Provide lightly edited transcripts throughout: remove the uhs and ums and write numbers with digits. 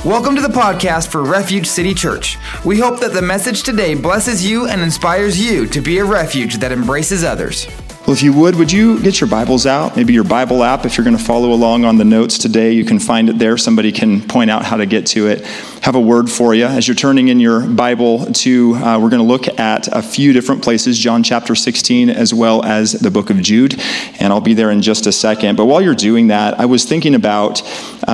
Welcome to the podcast for Refuge City Church. We hope that the message today blesses you and inspires you to be a refuge that embraces others. Well, if you would you get your Bibles out? Maybe your Bible app. If you're going to follow along on the notes today, you can find it there. Somebody can point out how to get to it. Have a word for you. As you're turning in your Bible to, we're going to look at a few different places, John chapter 16, as well as the book of Jude. And I'll be there in just a second. But while you're doing that, I was thinking about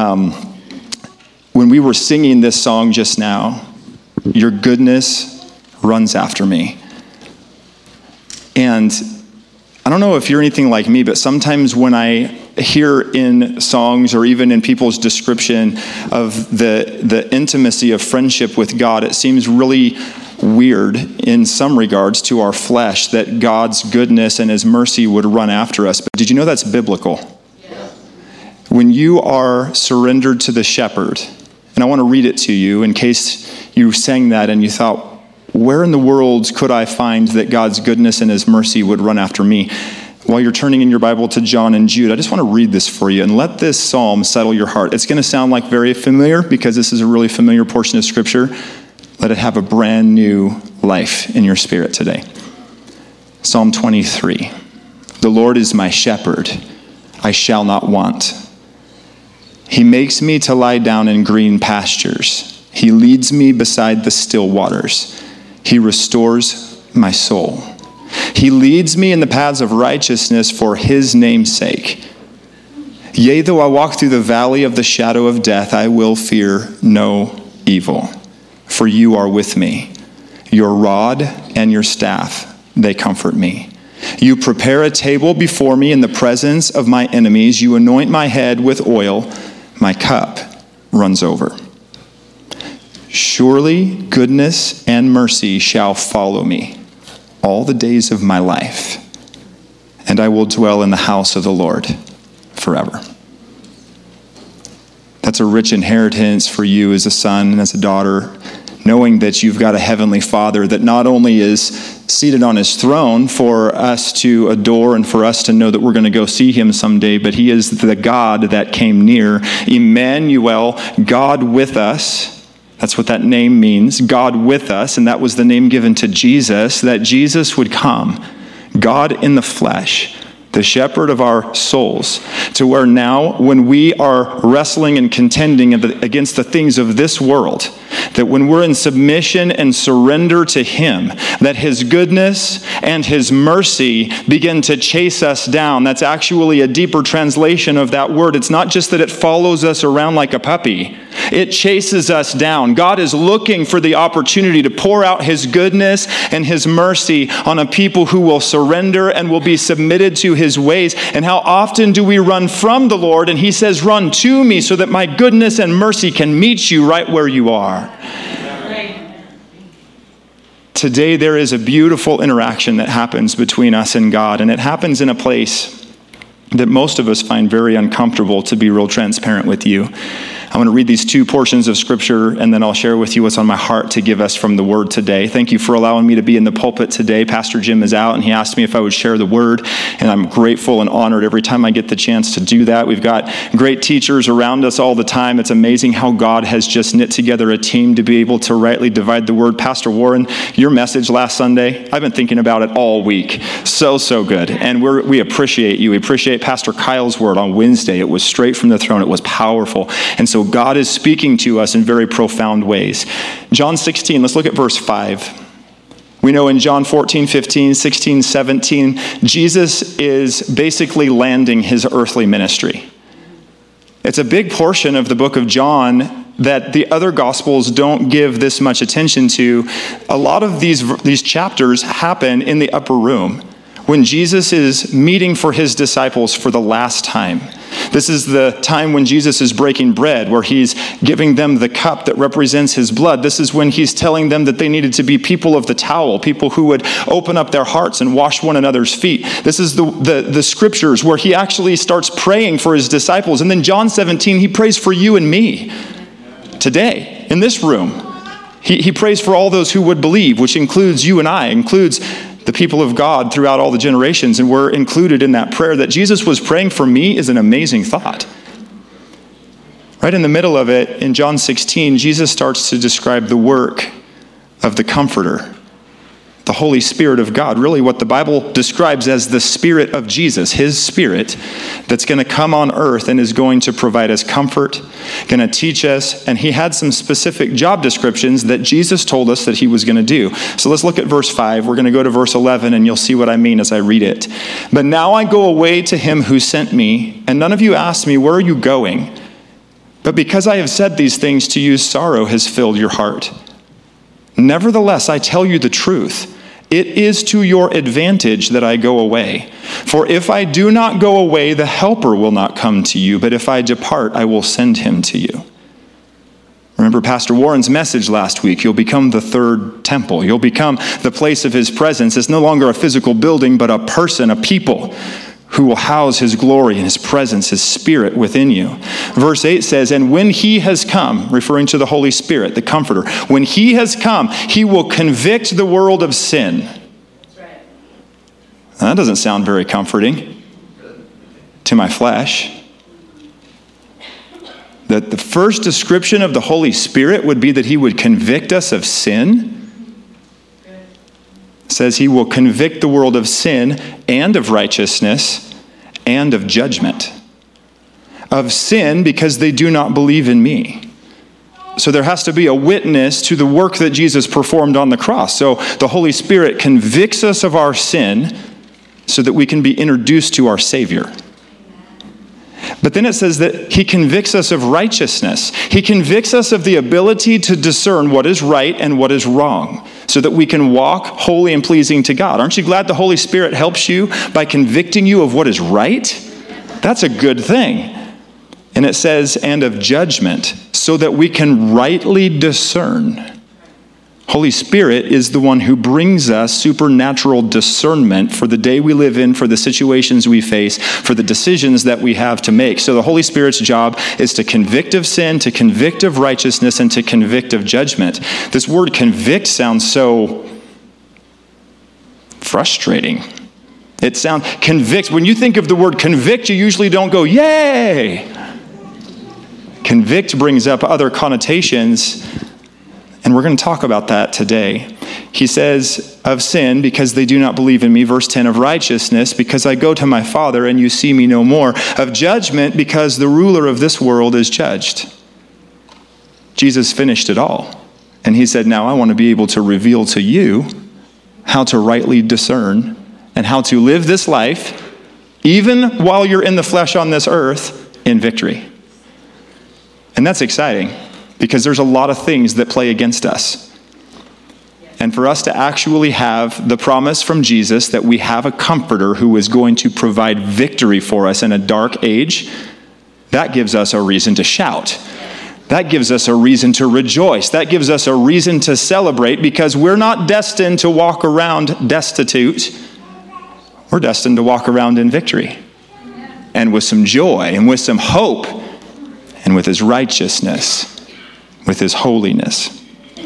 when we were singing this song just now, your goodness runs after me. And I don't know if you're anything like me, but sometimes when I hear in songs or even in people's description of the intimacy of friendship with God, it seems really weird in some regards to our flesh that God's goodness and his mercy would run after us. But did you know that's biblical? Yeah. When you are surrendered to the shepherd, and I want to read it to you in case you sang that and you thought, where in the world could I find that God's goodness and his mercy would run after me? While you're turning in your Bible to John and Jude, I just want to read this for you and let this psalm settle your heart. It's going to sound like very familiar because this is a really familiar portion of Scripture. Let it have a brand new life in your spirit today. Psalm 23. The Lord is my shepherd, I shall not want. He makes me to lie down in green pastures. He leads me beside the still waters. He restores my soul. He leads me in the paths of righteousness for his name's sake. Yea, though I walk through the valley of the shadow of death, I will fear no evil. For you are with me. Your rod and your staff, they comfort me. You prepare a table before me in the presence of my enemies. You anoint my head with oil. My cup runs over. Surely goodness and mercy shall follow me all the days of my life, and I will dwell in the house of the Lord forever. That's a rich inheritance for you as a son and as a daughter, knowing that you've got a heavenly Father that not only is seated on his throne for us to adore and for us to know that we're going to go see him someday, but he is the God that came near. Emmanuel, God with us. That's what that name means, God with us, and that was the name given to Jesus, that Jesus would come, God in the flesh, the shepherd of our souls, to where now when we are wrestling and contending against the things of this world, that when we're in submission and surrender to him, that his goodness and his mercy begin to chase us down. That's actually a deeper translation of that word. It's not just that it follows us around like a puppy. It chases us down. God is looking for the opportunity to pour out his goodness and his mercy on a people who will surrender and will be submitted to his ways. And how often do we run from the Lord? And he says, run to me so that my goodness and mercy can meet you right where you are. Today there is a beautiful interaction that happens between us and God, and it happens in a place that most of us find very uncomfortable, to be real transparent with you. I'm going to read these two portions of Scripture, and then I'll share with you what's on my heart to give us from the Word today. Thank you for allowing me to be in the pulpit today. Pastor Jim is out, and he asked me if I would share the Word, and I'm grateful and honored every time I get the chance to do that. We've got great teachers around us all the time. It's amazing how God has just knit together a team to be able to rightly divide the Word. Pastor Warren, your message last Sunday, I've been thinking about it all week. So good. And we appreciate you. We appreciate Pastor Kyle's word on Wednesday. It was straight from the throne. It was powerful. And so God is speaking to us in very profound ways. John 16, let's look at verse 5. We know in John 14, 15, 16, 17, Jesus is basically landing his earthly ministry. It's a big portion of the book of John that the other Gospels don't give this much attention to. A lot of these chapters happen in the upper room, when Jesus is meeting for his disciples for the last time. This is the time when Jesus is breaking bread, where he's giving them the cup that represents his blood. This is when he's telling them that they needed to be people of the towel, people who would open up their hearts and wash one another's feet. This is the scriptures where he actually starts praying for his disciples. And then John 17, he prays for you and me today in this room. He prays for all those who would believe, which includes you and I, includes the people of God throughout all the generations, and we're included in that prayer. That Jesus was praying for me is an amazing thought. Right in the middle of it, in John 16, Jesus starts to describe the work of the Comforter, the Holy Spirit of God, really what the Bible describes as the Spirit of Jesus, his Spirit that's going to come on earth and is going to provide us comfort, going to teach us, and he had some specific job descriptions that Jesus told us that he was going to do. So let's look at verse 5. We're going to go to verse 11, and you'll see what I mean as I read it. But now I go away to him who sent me, and none of you asked me, where are you going? But because I have said these things to you, sorrow has filled your heart. Nevertheless, I tell you the truth. It is to your advantage that I go away. For if I do not go away, the Helper will not come to you. But if I depart, I will send him to you. Remember Pastor Warren's message last week. You'll become the third temple. You'll become the place of his presence. It's no longer a physical building, but a person, a people who will house his glory and his presence, his Spirit within you. Verse 8 says, and when he has come, referring to the Holy Spirit, the Comforter, when he has come, he will convict the world of sin. That's right. Now, that doesn't sound very comforting to my flesh. That the first description of the Holy Spirit would be that he would convict us of sin. Says he will convict the world of sin and of righteousness and of judgment. Of sin because they do not believe in me. So there has to be a witness to the work that Jesus performed on the cross. So the Holy Spirit convicts us of our sin so that we can be introduced to our Savior. But then it says that he convicts us of righteousness. He convicts us of the ability to discern what is right and what is wrong so that we can walk holy and pleasing to God. Aren't you glad the Holy Spirit helps you by convicting you of what is right? That's a good thing. And it says, and of judgment, so that we can rightly discern. Holy Spirit is the one who brings us supernatural discernment for the day we live in, for the situations we face, for the decisions that we have to make. So the Holy Spirit's job is to convict of sin, to convict of righteousness, and to convict of judgment. This word convict sounds so frustrating. It sounds convict. When you think of the word convict, you usually don't go, yay! Convict brings up other connotations. And we're going to talk about that today. He says, of sin, because they do not believe in me. Verse 10, of righteousness, because I go to my Father and you see me no more. Of judgment, because the ruler of this world is judged. Jesus finished it all. And he said, now I want to be able to reveal to you how to rightly discern and how to live this life, even while you're in the flesh on this earth, in victory. And that's exciting. Because there's a lot of things that play against us. And for us to actually have the promise from Jesus that we have a comforter who is going to provide victory for us in a dark age, that gives us a reason to shout. That gives us a reason to rejoice. That gives us a reason to celebrate because we're not destined to walk around destitute. We're destined to walk around in victory and with some joy and with some hope and with his righteousness. With his holiness.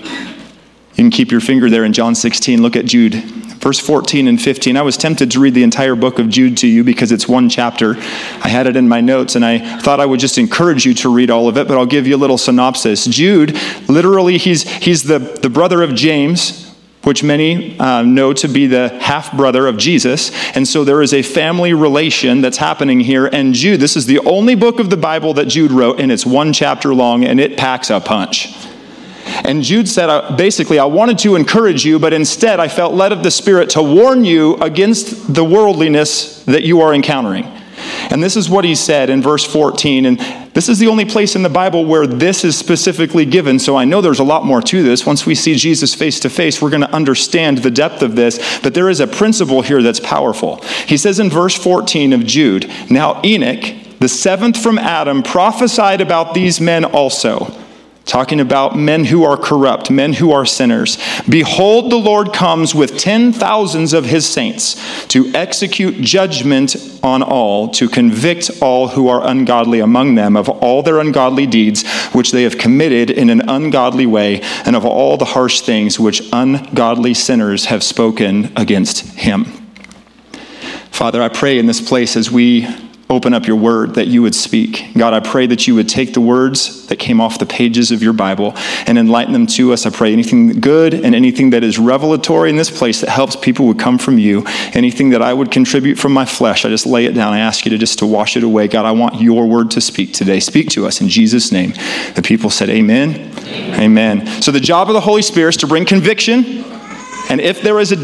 You can keep your finger there in John 16. Look at Jude. Verse 14 and 15. I was tempted to read the entire book of Jude to you because it's one chapter. I had it in my notes and I thought I would just encourage you to read all of it, but I'll give you a little synopsis. Jude, literally, he's the brother of James, which many know to be the half-brother of Jesus. And so there is a family relation that's happening here. And Jude, this is the only book of the Bible that Jude wrote, and it's one chapter long, and it packs a punch. And Jude said, basically, I wanted to encourage you, but instead I felt led of the Spirit to warn you against the worldliness that you are encountering. And this is what he said in verse 14. And this is the only place in the Bible where this is specifically given. So I know there's a lot more to this. Once we see Jesus face to face, we're going to understand the depth of this. But there is a principle here that's powerful. He says in verse 14 of Jude, now Enoch, the seventh from Adam, prophesied about these men also. Talking about men who are corrupt, men who are sinners. Behold, the Lord comes with 10,000s of his saints to execute judgment on all, to convict all who are ungodly among them of all their ungodly deeds which they have committed in an ungodly way, and of all the harsh things which ungodly sinners have spoken against him. Father, I pray in this place as we open up your word, that you would speak. God, I pray that you would take the words that came off the pages of your Bible and enlighten them to us. I pray anything good and anything that is revelatory in this place that helps people would come from you. Anything that I would contribute from my flesh, I just lay it down. I ask you to wash it away. God, I want your word to speak today. Speak to us in Jesus' name. The people said amen. Amen. So the job of the Holy Spirit is to bring conviction. And if there is a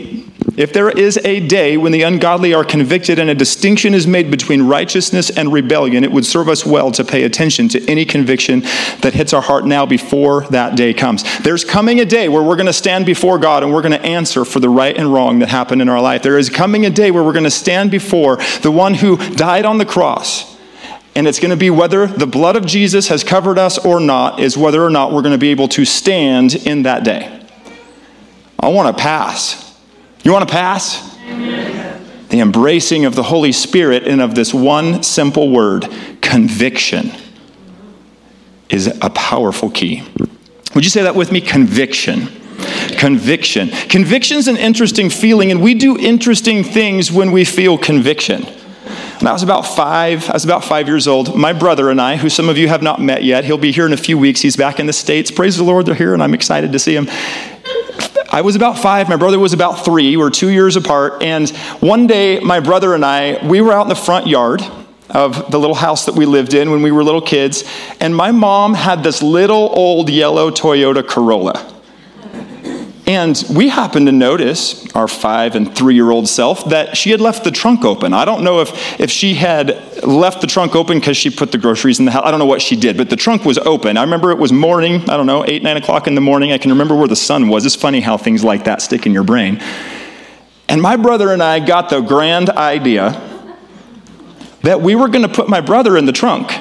day when the ungodly are convicted and a distinction is made between righteousness and rebellion, it would serve us well to pay attention to any conviction that hits our heart now before that day comes. There's coming a day where we're going to stand before God and we're going to answer for the right and wrong that happened in our life. There is coming a day where we're going to stand before the one who died on the cross. And it's going to be whether the blood of Jesus has covered us or not, is whether or not we're going to be able to stand in that day. I want to pass. You want to pass? Amen. The embracing of the Holy Spirit and of this one simple word, conviction, is a powerful key. Would you say that with me? Conviction. Conviction. Conviction's an interesting feeling, and we do interesting things when we feel conviction. And I was about 5 years old. My brother and I, who some of you have not met yet, he'll be here in a few weeks. He's back in the States. Praise the Lord, they're here, and I'm excited to see him. I was about 5, my brother was about 3, we're 2 years apart, and one day my brother and I, we were out in the front yard of the little house that we lived in when we were little kids, and my mom had this little old yellow Toyota Corolla. And we happened to notice, our 5 and 3-year-old self, that she had left the trunk open. I don't know if she had left the trunk open because she put the groceries in the house. I don't know what she did, but the trunk was open. I remember it was morning, 8, 9 o'clock in the morning. I can remember where the sun was. It's funny how things like that stick in your brain. And my brother and I got the grand idea that we were going to put my brother in the trunk.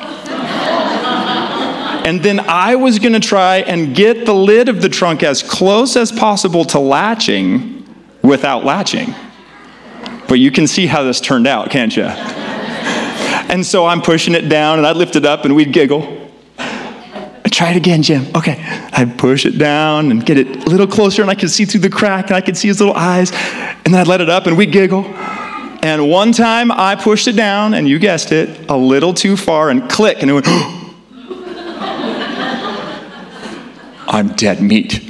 And then I was going to try and get the lid of the trunk as close as possible to latching without latching. But you can see how this turned out, can't you? And so I'm pushing it down, and I'd lift it up, and we'd giggle. Try it again, Jim. Okay. I'd push it down and get it a little closer, and I could see through the crack, and I could see his little eyes. And then I'd let it up, and we'd giggle. And one time I pushed it down, and you guessed it, a little too far, and click, and it went, I'm dead meat.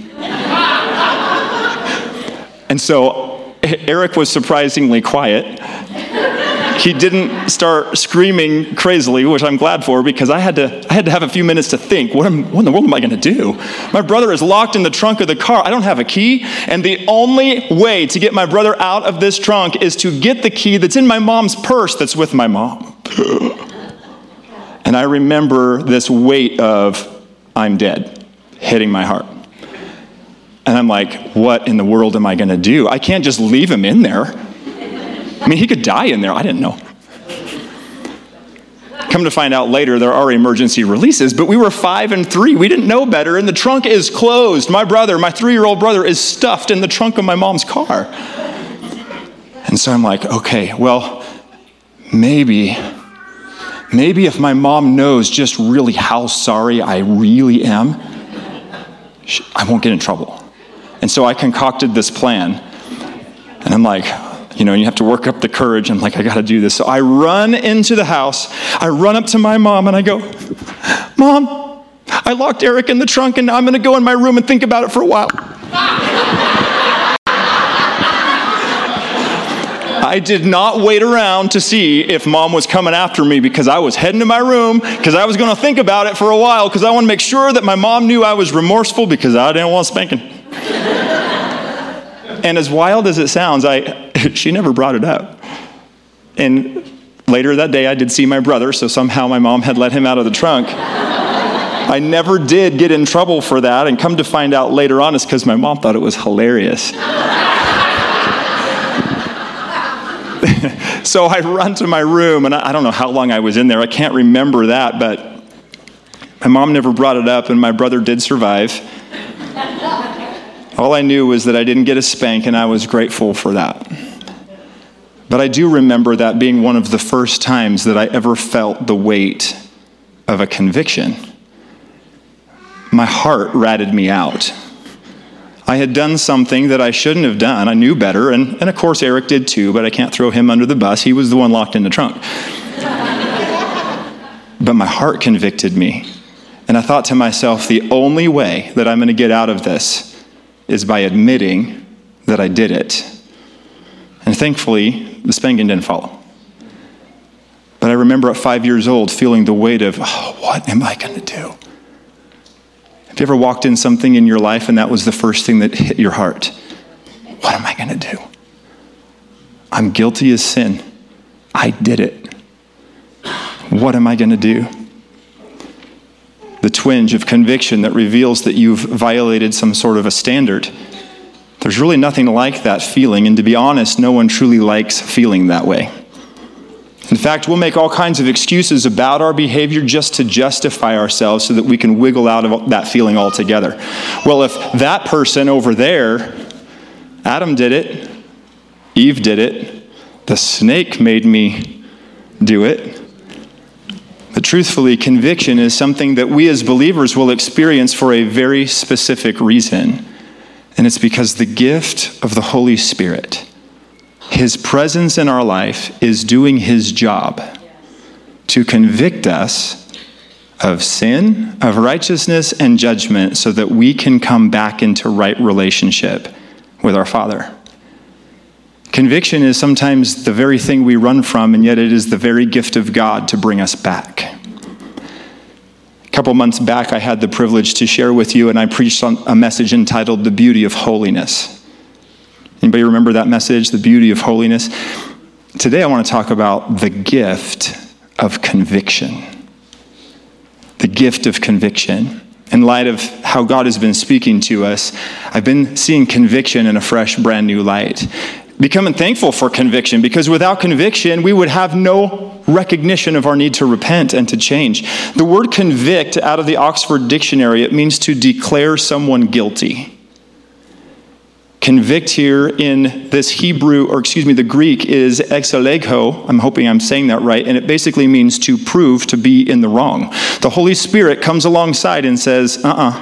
And so Eric was surprisingly quiet. He didn't start screaming crazily, which I'm glad for, because I had to have a few minutes to think, what in the world am I going to do? My brother is locked in the trunk of the car. I don't have a key, and the only way to get my brother out of this trunk is to get the key that's in my mom's purse that's with my mom. And I remember this weight of, I'm dead, hitting my heart. And I'm like, what in the world am I going to do? I can't just leave him in there. I mean, he could die in there. I didn't know. Come to find out later, there are emergency releases, but we were 5 and 3. We didn't know better, and the trunk is closed. My 3-year-old brother, is stuffed in the trunk of my mom's car. And so I'm like, okay, well, maybe if my mom knows just really how sorry I really am, I won't get in trouble. And so I concocted this plan. And I'm like, you have to work up the courage. I'm like, I got to do this. So I run into the house. I run up to my mom and I go, Mom, I locked Eric in the trunk and I'm going to go in my room and think about it for a while. I did not wait around to see if Mom was coming after me, because I was heading to my room because I was going to think about it for a while, because I want to make sure that my mom knew I was remorseful because I didn't want spanking. And as wild as it sounds, she never brought it up. And later that day, I did see my brother, so somehow my mom had let him out of the trunk. I never did get in trouble for that, and come to find out later on, it's because my mom thought it was hilarious. So I run to my room, and I don't know how long I was in there. I can't remember that, but my mom never brought it up, and my brother did survive. All I knew was that I didn't get a spank, and I was grateful for that. But I do remember that being one of the first times that I ever felt the weight of a conviction. My heart ratted me out. I had done something that I shouldn't have done. I knew better, and of course Eric did too, but I can't throw him under the bus. He was the one locked in the trunk. but my heart convicted me. And I thought to myself, the only way that I'm going to get out of this is by admitting that I did it. And thankfully, the spanking didn't follow. But I remember at 5 years old feeling the weight of, what am I going to do? Have you ever walked in something in your life and that was the first thing that hit your heart? What am I going to do? I'm guilty as sin. I did it. What am I going to do? The twinge of conviction that reveals that you've violated some sort of a standard. There's really nothing like that feeling, and to be honest, no one truly likes feeling that way. In fact, we'll make all kinds of excuses about our behavior just to justify ourselves so that we can wiggle out of that feeling altogether. Well, if that person over there, Adam did it, Eve did it, the snake made me do it. But truthfully, conviction is something that we as believers will experience for a very specific reason. And it's because the gift of the Holy Spirit, His presence in our life, is doing His job to convict us of sin, of righteousness, and judgment so that we can come back into right relationship with our Father. Conviction is sometimes the very thing we run from, and yet it is the very gift of God to bring us back. A couple months back, I had the privilege to share with you, and I preached on a message entitled The Beauty of Holiness. Anybody remember that message, The Beauty of Holiness? Today I want to talk about the gift of conviction. The gift of conviction. In light of how God has been speaking to us, I've been seeing conviction in a fresh, brand new light. Becoming thankful for conviction, because without conviction, we would have no recognition of our need to repent and to change. The word convict, out of the Oxford Dictionary, it means to declare someone guilty. Convict here in this the Greek is exalego. I'm hoping I'm saying that right. And it basically means to prove to be in the wrong. The Holy Spirit comes alongside and says,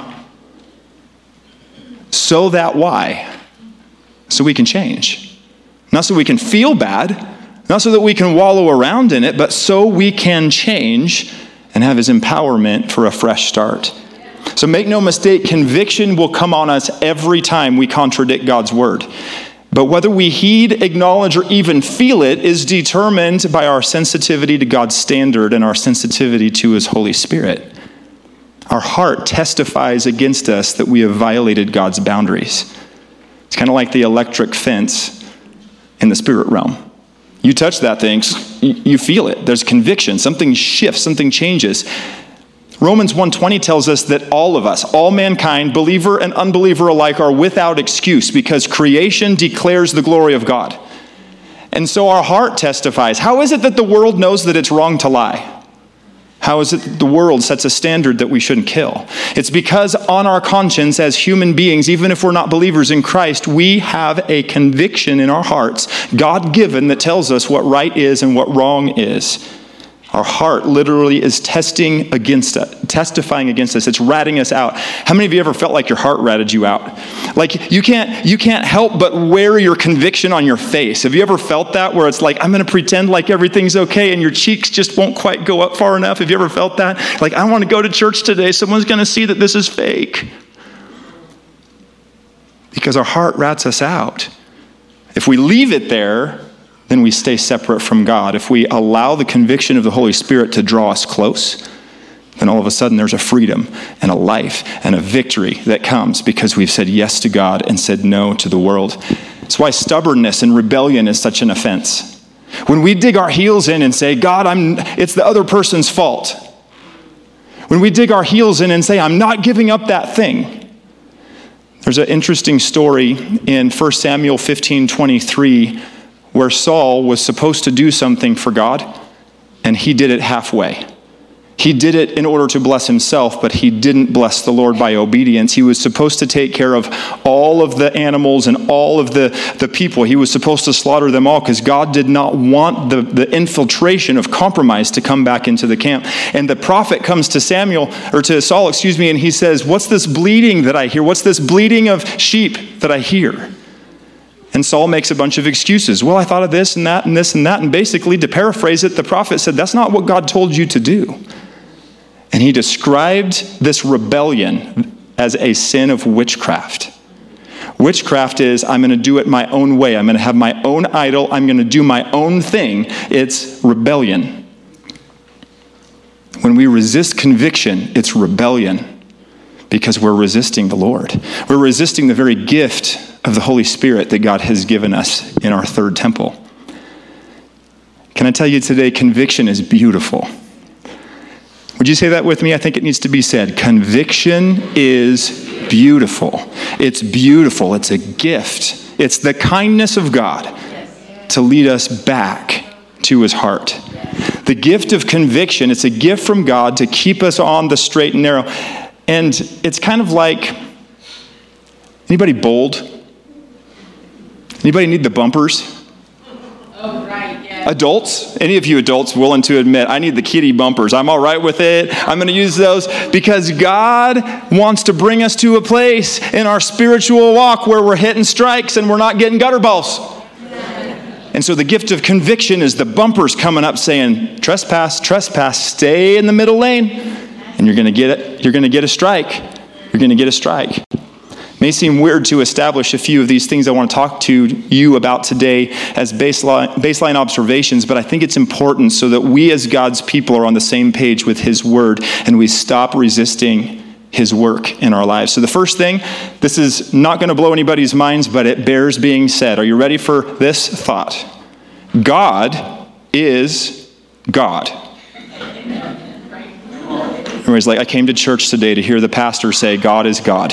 So that why? So we can change. Not so we can feel bad, not so that we can wallow around in it, but so we can change and have His empowerment for a fresh start. So make no mistake, conviction will come on us every time we contradict God's word. But whether we heed, acknowledge, or even feel it is determined by our sensitivity to God's standard and our sensitivity to His Holy Spirit. Our heart testifies against us that we have violated God's boundaries. It's kind of like the electric fence in the spirit realm. You touch that thing, you feel it. There's conviction. Something shifts, something changes. Romans 1:20 tells us that all of us, all mankind, believer and unbeliever alike, are without excuse because creation declares the glory of God. And so our heart testifies. How is it that the world knows that it's wrong to lie? How is it that the world sets a standard that we shouldn't kill? It's because on our conscience as human beings, even if we're not believers in Christ, we have a conviction in our hearts, God-given, that tells us what right is and what wrong is. Our heart literally is testifying against us. It's ratting us out. How many of you ever felt like your heart ratted you out? Like you can't help but wear your conviction on your face. Have you ever felt that, where it's like, I'm going to pretend like everything's okay and your cheeks just won't quite go up far enough? Have you ever felt that? Like, I want to go to church today. Someone's going to see that this is fake. Because our heart rats us out. If we leave it there, then we stay separate from God. If we allow the conviction of the Holy Spirit to draw us close, then all of a sudden there's a freedom and a life and a victory that comes because we've said yes to God and said no to the world. That's why stubbornness and rebellion is such an offense. When we dig our heels in and say, God, it's the other person's fault. When we dig our heels in and say, I'm not giving up that thing. There's an interesting story in 1 Samuel 15:23 where Saul was supposed to do something for God, and he did it halfway. He did it in order to bless himself, but he didn't bless the Lord by obedience. He was supposed to take care of all of the animals and all of the people. He was supposed to slaughter them all because God did not want the infiltration of compromise to come back into the camp. And the prophet comes to Saul, and he says, what's this bleating that I hear? What's this bleating of sheep that I hear? And Saul makes a bunch of excuses. Well, I thought of this and that and this and that. And basically, to paraphrase it, the prophet said, that's not what God told you to do. And he described this rebellion as a sin of witchcraft. Witchcraft is, I'm going to do it my own way. I'm going to have my own idol. I'm going to do my own thing. It's rebellion. When we resist conviction, it's rebellion because we're resisting the Lord. We're resisting the very gift of the Holy Spirit that God has given us in our third temple. Can I tell you today, conviction is beautiful. Would you say that with me? I think it needs to be said. Conviction is beautiful. It's beautiful. It's a gift. It's the kindness of God to lead us back to his heart. The gift of conviction, it's a gift from God to keep us on the straight and narrow. And it's kind of like, anybody bold? Anybody need the bumpers? Oh, right, yeah. Adults, any of you adults willing to admit, I need the kiddie bumpers. I'm all right with it. I'm going to use those because God wants to bring us to a place in our spiritual walk where we're hitting strikes and we're not getting gutter balls. And so the gift of conviction is the bumpers coming up saying, trespass, trespass, stay in the middle lane. And you're going to get it. You're going to get a strike. You're going to get a strike. It may seem weird to establish a few of these things I want to talk to you about today as baseline observations, but I think it's important so that we as God's people are on the same page with his word and we stop resisting his work in our lives. So the first thing, this is not going to blow anybody's minds, but it bears being said. Are you ready for this thought? God is God. Everybody's like, I came to church today to hear the pastor say, God is God.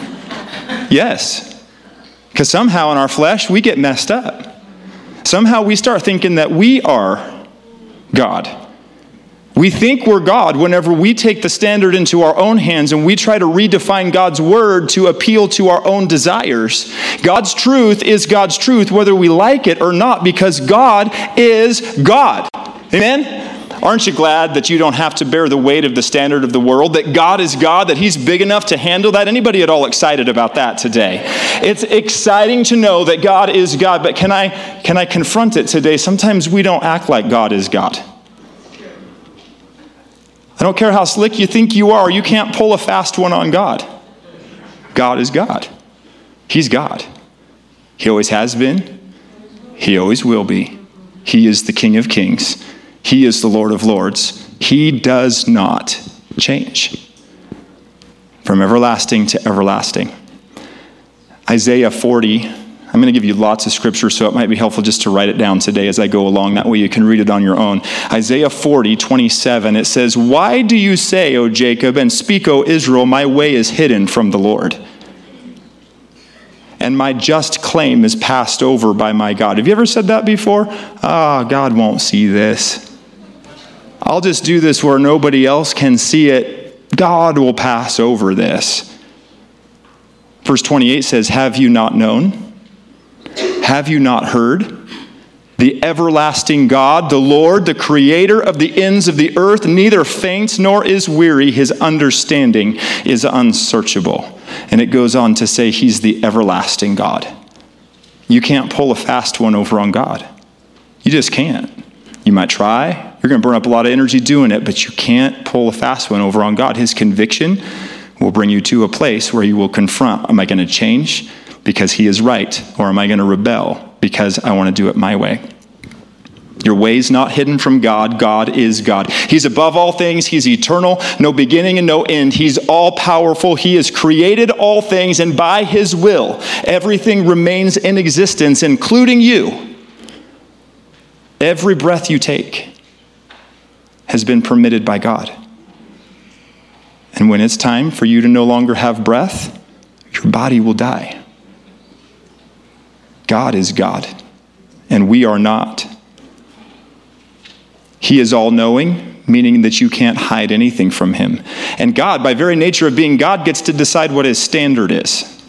Yes, because somehow in our flesh, we get messed up. Somehow we start thinking that we are God. We think we're God whenever we take the standard into our own hands and we try to redefine God's word to appeal to our own desires. God's truth is God's truth whether we like it or not because God is God. Amen? Aren't you glad that you don't have to bear the weight of the standard of the world, that God is God, that he's big enough to handle that? Anybody at all excited about that today? It's exciting to know that God is God, but can I confront it today? Sometimes we don't act like God is God. I don't care how slick you think you are, you can't pull a fast one on God. God is God. He's God. He always has been. He always will be. He is the King of Kings. He is the Lord of Lords. He does not change. From everlasting to everlasting. Isaiah 40, I'm going to give you lots of scripture, so it might be helpful just to write it down today as I go along. That way you can read it on your own. Isaiah 40:27, it says, Why do you say, O Jacob, and speak, O Israel, my way is hidden from the Lord, and my just claim is passed over by my God? Have you ever said that before? God won't see this. I'll just do this where nobody else can see it. God will pass over this. Verse 28 says, Have you not known? Have you not heard? The everlasting God, the Lord, the creator of the ends of the earth, neither faints nor is weary. His understanding is unsearchable. And it goes on to say he's the everlasting God. You can't pull a fast one over on God. You just can't. You might try. You're going to burn up a lot of energy doing it, but you can't pull a fast one over on God. His conviction will bring you to a place where you will confront, am I going to change because he is right? Or am I going to rebel because I want to do it my way? Your way's not hidden from God. God is God. He's above all things. He's eternal, no beginning and no end. He's all powerful. He has created all things, and by his will, everything remains in existence, including you. Every breath you take has been permitted by God. And when it's time for you to no longer have breath, your body will die. God is God, and we are not. He is all-knowing, meaning that you can't hide anything from him. And God, by very nature of being God, gets to decide what his standard is.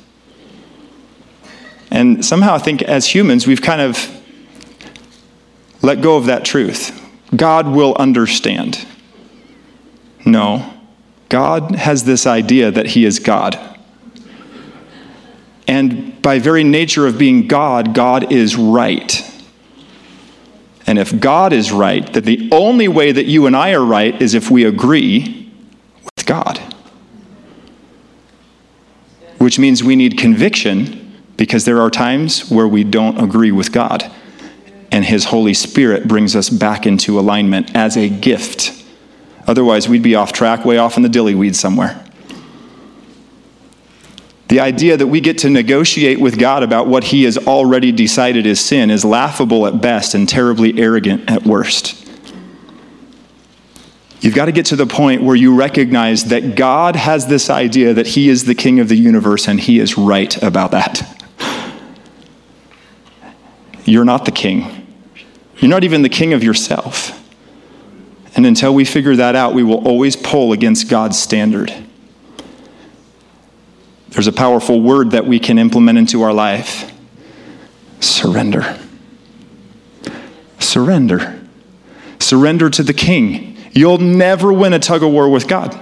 And somehow I think as humans, we've kind of let go of that truth. God will understand. No, God has this idea that he is God. And by very nature of being God, God is right. And if God is right, then the only way that you and I are right is if we agree God. Which means we need conviction, because there are times where we don't agree with God. And his Holy Spirit brings us back into alignment as a gift. Otherwise, we'd be off track, way off in the dillyweed somewhere. The idea that we get to negotiate with God about what he has already decided is sin is laughable at best and terribly arrogant at worst. You've got to get to the point where you recognize that God has this idea that he is the king of the universe, and he is right about that. You're not the king. You're not even the king of yourself. And until we figure that out, we will always pull against God's standard. There's a powerful word that we can implement into our life. Surrender. Surrender. Surrender to the king. You'll never win a tug of war with God.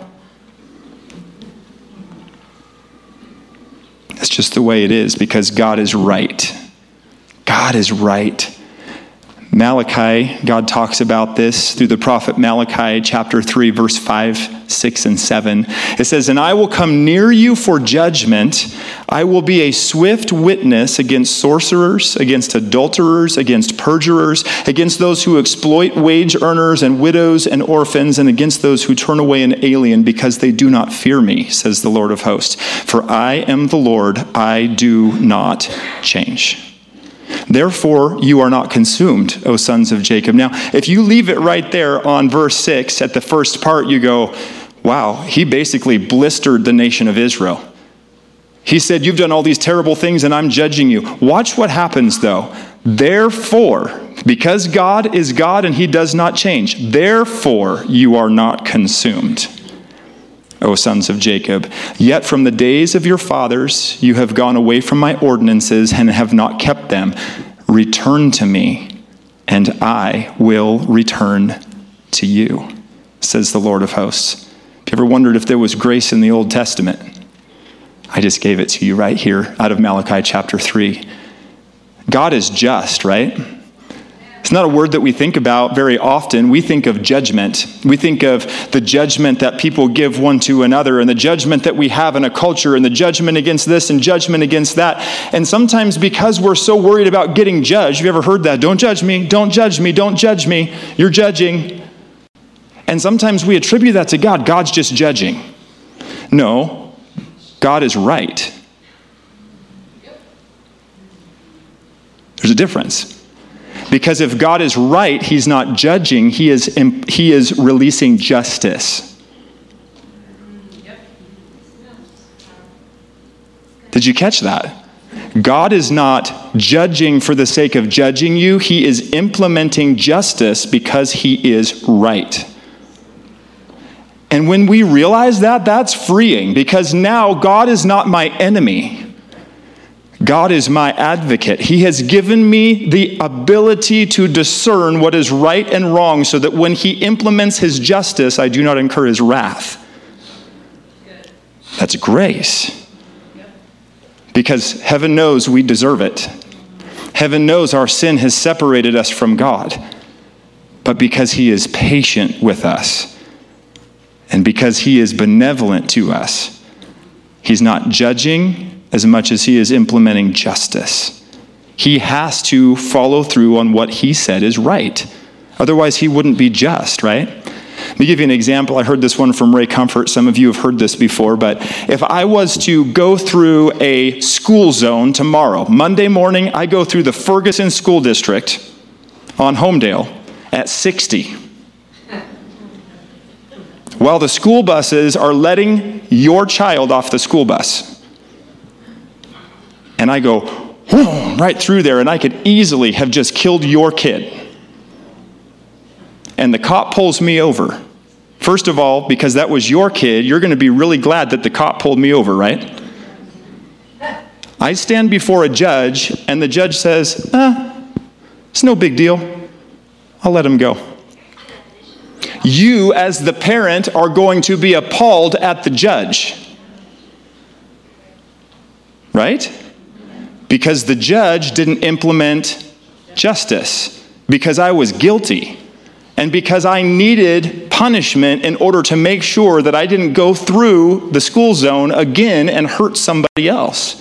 That's just the way it is, because God is right. God is right. Malachi, God talks about this through the prophet Malachi, chapter 3, verse 5, 6, and 7. It says, "And I will come near you for judgment. I will be a swift witness against sorcerers, against adulterers, against perjurers, against those who exploit wage earners and widows and orphans, and against those who turn away an alien, because they do not fear me, says the Lord of hosts. For I am the Lord, I do not change. Therefore, you are not consumed, O sons of Jacob." Now, if you leave it right there on verse 6, at the first part, you go, wow, he basically blistered the nation of Israel. He said, you've done all these terrible things and I'm judging you. Watch what happens, though. Therefore, because God is God and he does not change, therefore you are not consumed, O sons of Jacob. Yet from the days of your fathers you have gone away from my ordinances and have not kept them. Return to me, and I will return to you, says the Lord of hosts. Have you ever wondered if there was grace in the Old Testament? I just gave it to you right here out of Malachi chapter 3. God is just, right? It's not a word that we think about very often. We think of judgment. We think of the judgment that people give one to another, and the judgment that we have in a culture, and the judgment against this and judgment against that. And sometimes because we're so worried about getting judged, have you ever heard that? Don't judge me, don't judge me, don't judge me. You're judging. And sometimes we attribute that to God. God's just judging. No, God is right. There's a difference. Because if God is right, he's not judging, he is releasing justice. Did you catch that? God is not judging for the sake of judging you. He is implementing justice because he is right. And when we realize that, that's freeing, because now God is not my enemy. God is my advocate. He has given me the ability to discern what is right and wrong, so that when he implements his justice, I do not incur his wrath. That's grace. Because heaven knows we deserve it. Heaven knows our sin has separated us from God. But because he is patient with us, and because he is benevolent to us, he's not judging as much as he is implementing justice. He has to follow through on what he said is right. Otherwise, he wouldn't be just, right? Let me give you an example. I heard this one from Ray Comfort. Some of you have heard this before, but if I was to go through a school zone tomorrow, Monday morning, I go through the Ferguson School District on Homedale at 60. While the school buses are letting your child off the school bus. And I go right through there, and I could easily have just killed your kid. And the cop pulls me over. First of all, because that was your kid, you're going to be really glad that the cop pulled me over, right? I stand before a judge, and the judge says, it's no big deal. I'll let him go. You, as the parent, are going to be appalled at the judge. Right? Because the judge didn't implement justice. Because I was guilty. And because I needed punishment in order to make sure that I didn't go through the school zone again and hurt somebody else.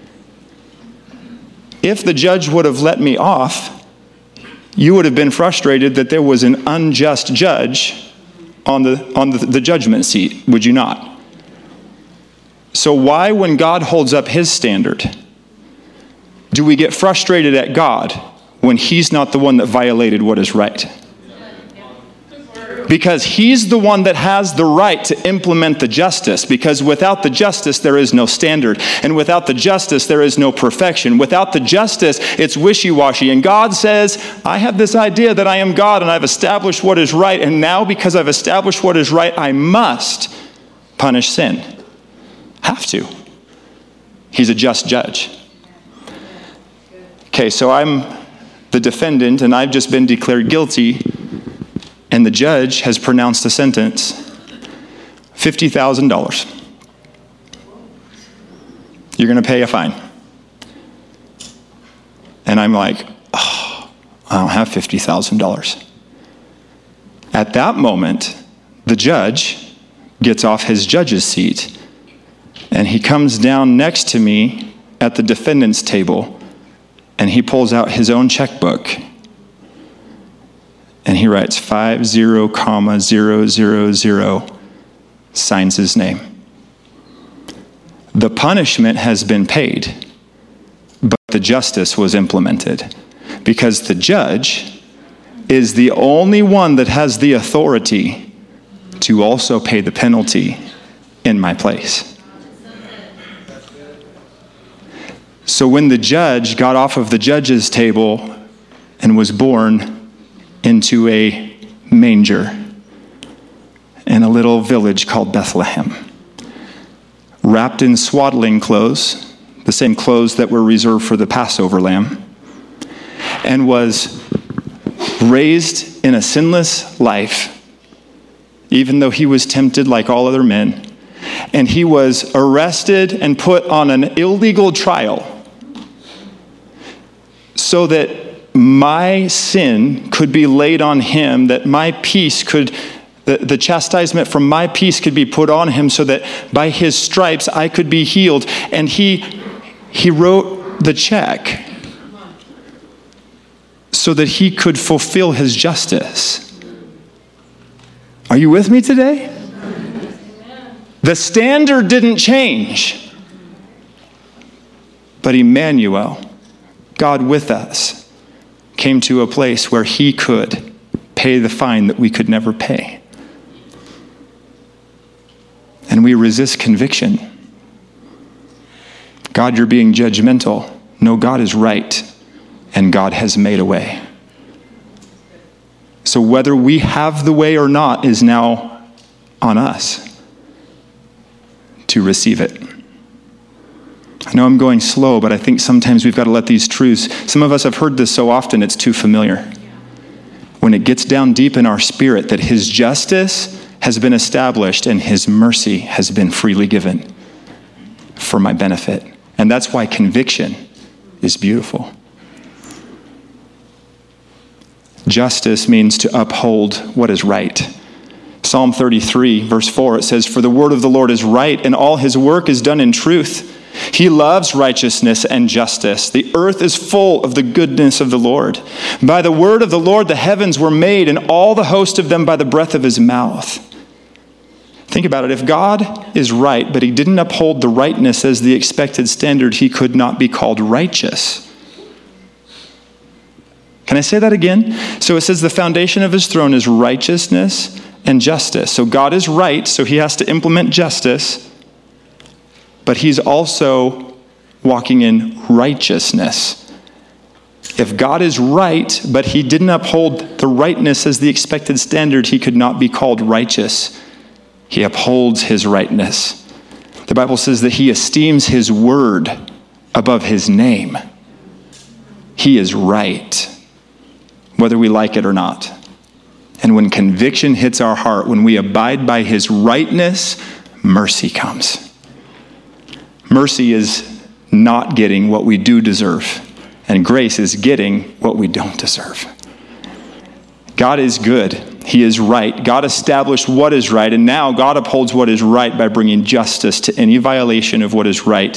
If the judge would have let me off, you would have been frustrated that there was an unjust judge on the judgment seat, would you not? So why, when God holds up his standard, do we get frustrated at God when he's not the one that violated what is right? Because he's the one that has the right to implement the justice. Because without the justice, there is no standard. And without the justice, there is no perfection. Without the justice, it's wishy-washy. And God says, I have this idea that I am God and I've established what is right. And now because I've established what is right, I must punish sin. Have to. He's a just judge. Okay, so I'm the defendant and I've just been declared guilty. And the judge has pronounced a sentence, $50,000. You're going to pay a fine. And I'm like, oh, I don't have $50,000. At that moment, the judge gets off his judge's seat, and he comes down next to me at the defendant's table, and he pulls out his own checkbook. And he writes 50,000, signs his name. The punishment has been paid, but the justice was implemented. Because the judge is the only one that has the authority to also pay the penalty in my place. So when the judge got off of the judge's table and was born into a manger in a little village called Bethlehem, wrapped in swaddling clothes, the same clothes that were reserved for the Passover lamb, and was raised in a sinless life, even though he was tempted like all other men, and he was arrested and put on an illegal trial so that my sin could be laid on him, that my peace could, the chastisement from my peace could be put on him so that by his stripes I could be healed. And he wrote the check so that he could fulfill his justice. Are you with me today? The standard didn't change, but Emmanuel, God with us, came to a place where he could pay the fine that we could never pay. And we resist conviction. God, you're being judgmental. No, God is right, and God has made a way. So whether we have the way or not is now on us to receive it. I know I'm going slow, but I think sometimes we've got to let these truths, some of us have heard this so often it's too familiar. When it gets down deep in our spirit that his justice has been established and his mercy has been freely given for my benefit. And that's why conviction is beautiful. Justice means to uphold what is right. Psalm 33, verse 4, it says, "For the word of the Lord is right, and all his work is done in truth. He loves righteousness and justice. The earth is full of the goodness of the Lord. By the word of the Lord the heavens were made, and all the host of them by the breath of his mouth." Think about it. If God is right, but he didn't uphold the rightness as the expected standard, he could not be called righteous. Can I say that again? So it says the foundation of his throne is righteousness and justice. So God is right, so he has to implement justice. But he's also walking in righteousness. If God is right, but he didn't uphold the rightness as the expected standard, he could not be called righteous. He upholds his rightness. The Bible says that he esteems his word above his name. He is right, whether we like it or not. And when conviction hits our heart, when we abide by his rightness, mercy comes. Mercy is not getting what we do deserve, and grace is getting what we don't deserve. God is good, He is right. God established what is right, and now God upholds what is right by bringing justice to any violation of what is right.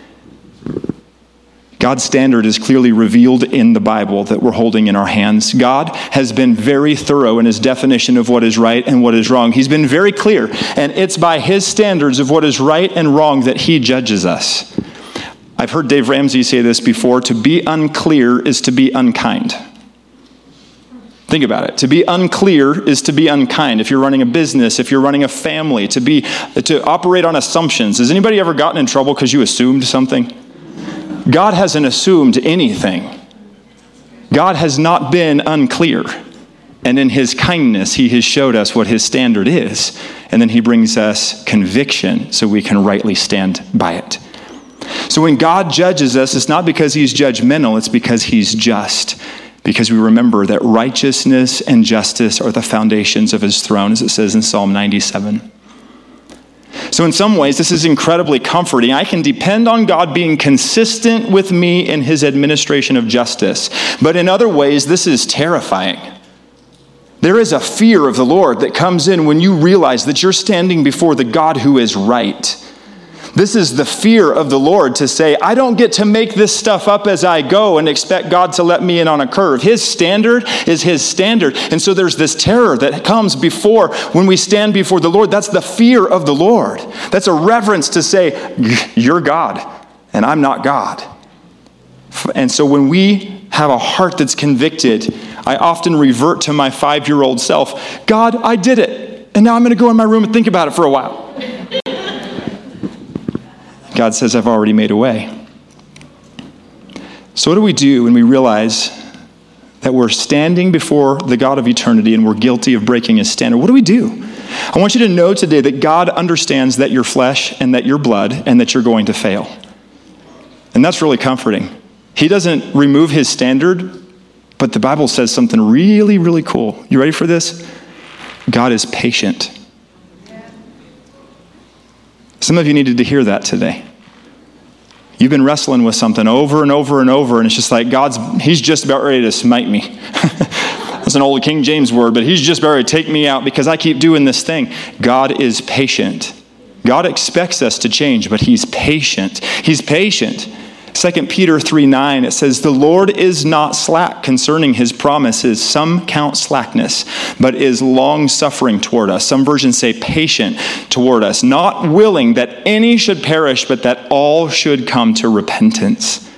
God's standard is clearly revealed in the Bible that we're holding in our hands. God has been very thorough in his definition of what is right and what is wrong. He's been very clear, and it's by his standards of what is right and wrong that he judges us. I've heard Dave Ramsey say this before: to be unclear is to be unkind. Think about it. To be unclear is to be unkind. If you're running a business, if you're running a family, to operate on assumptions. Has anybody ever gotten in trouble because you assumed something? God hasn't assumed anything. God has not been unclear. And in his kindness, he has showed us what his standard is. And then he brings us conviction so we can rightly stand by it. So when God judges us, it's not because he's judgmental, it's because he's just. Because we remember that righteousness and justice are the foundations of his throne, as it says in Psalm 97. So in some ways, this is incredibly comforting. I can depend on God being consistent with me in his administration of justice. But in other ways, this is terrifying. There is a fear of the Lord that comes in when you realize that you're standing before the God who is right. This is the fear of the Lord, to say, I don't get to make this stuff up as I go and expect God to let me in on a curve. His standard is his standard. And so there's this terror that comes before when we stand before the Lord. That's the fear of the Lord. That's a reverence to say, you're God and I'm not God. And so when we have a heart that's convicted, I often revert to my 5-year-old self. God, I did it. And now I'm going to go in my room and think about it for a while. God says, I've already made a way. So what do we do when we realize that we're standing before the God of eternity and we're guilty of breaking his standard? What do we do? I want you to know today that God understands that you're flesh and that you're blood and that you're going to fail. And that's really comforting. He doesn't remove his standard, but the Bible says something really, really cool. You ready for this? God is patient. Some of you needed to hear that today. You've been wrestling with something over and over and over, and it's just like he's just about ready to smite me. That's an old King James word, but he's just about ready to take me out because I keep doing this thing. God is patient. God expects us to change, but he's patient. He's patient. 2 Peter 3:9, it says, the Lord is not slack concerning his promises. Some count slackness, but is long-suffering toward us. Some versions say patient toward us, not willing that any should perish, but that all should come to repentance.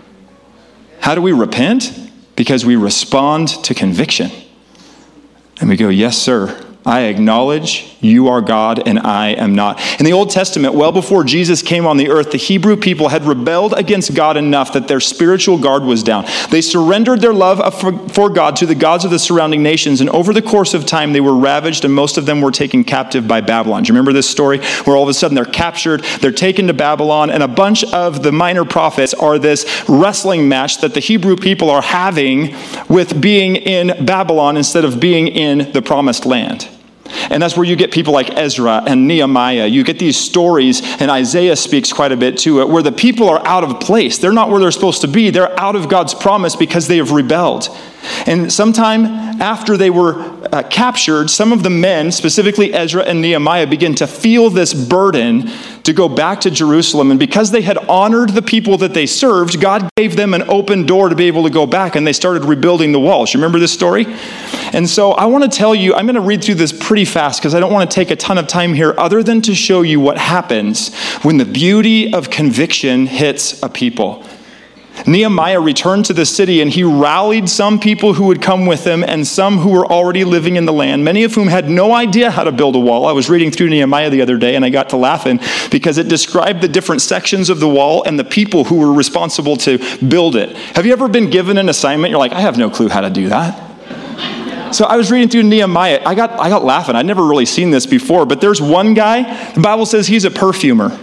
How do we repent? Because we respond to conviction. And we go, yes, sir. I acknowledge you are God and I am not. In the Old Testament, well before Jesus came on the earth, the Hebrew people had rebelled against God enough that their spiritual guard was down. They surrendered their love for God to the gods of the surrounding nations, and over the course of time, they were ravaged, and most of them were taken captive by Babylon. Do you remember this story? Where all of a sudden they're captured, they're taken to Babylon, and a bunch of the minor prophets are this wrestling match that the Hebrew people are having with being in Babylon instead of being in the promised land. And that's where you get people like Ezra and Nehemiah. You get these stories, and Isaiah speaks quite a bit to it, where the people are out of place. They're not where they're supposed to be. They're out of God's promise because they have rebelled. And sometime after they were captured, some of the men, specifically Ezra and Nehemiah, began to feel this burden to go back to Jerusalem. And because they had honored the people that they served, God gave them an open door to be able to go back, and they started rebuilding the walls. You remember this story? And so I want to tell you, I'm going to read through this pretty fast because I don't want to take a ton of time here other than to show you what happens when the beauty of conviction hits a people. Nehemiah returned to the city, and he rallied some people who would come with him and some who were already living in the land, many of whom had no idea how to build a wall. I was reading through Nehemiah the other day, and I got to laughing because it described the different sections of the wall and the people who were responsible to build it. Have you ever been given an assignment? You're like, I have no clue how to do that. So I was reading through Nehemiah. I got laughing. I'd never really seen this before, but there's one guy, the Bible says he's a perfumer.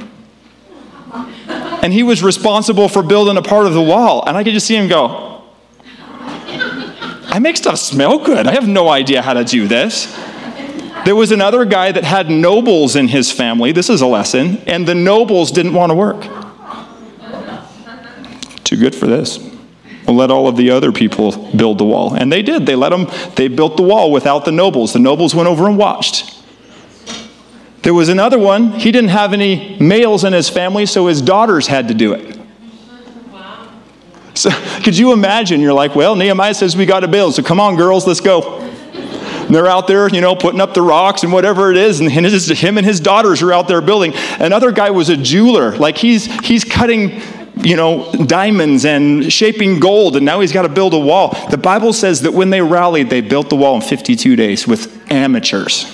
And he was responsible for building a part of the wall. And I could just see him go, I make stuff smell good. I have no idea how to do this. There was another guy that had nobles in his family. This is a lesson. And the nobles didn't want to work. Too good for this. Well, let all of the other people build the wall. And they did. They built the wall without the nobles. The nobles went over and watched. There was another one. He didn't have any males in his family, so his daughters had to do it. So could you imagine? You're like, well, Nehemiah says we got to build, so come on, girls, let's go. And they're out there, putting up the rocks and whatever it is, and him and his daughters are out there building. Another guy was a jeweler. Like he's cutting, diamonds and shaping gold, and now he's got to build a wall. The Bible says that when they rallied, they built the wall in 52 days with amateurs.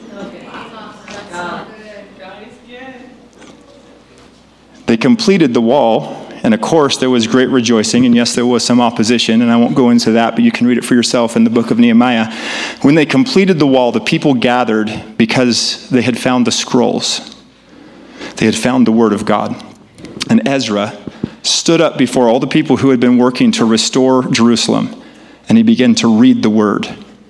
They completed the wall, and of course there was great rejoicing, and yes, there was some opposition, and I won't go into that, but you can read it for yourself in the book of Nehemiah. When they completed the wall, the people gathered because they had found the scrolls. They had found the word of God. And Ezra stood up before all the people who had been working to restore Jerusalem, and he began to read the word.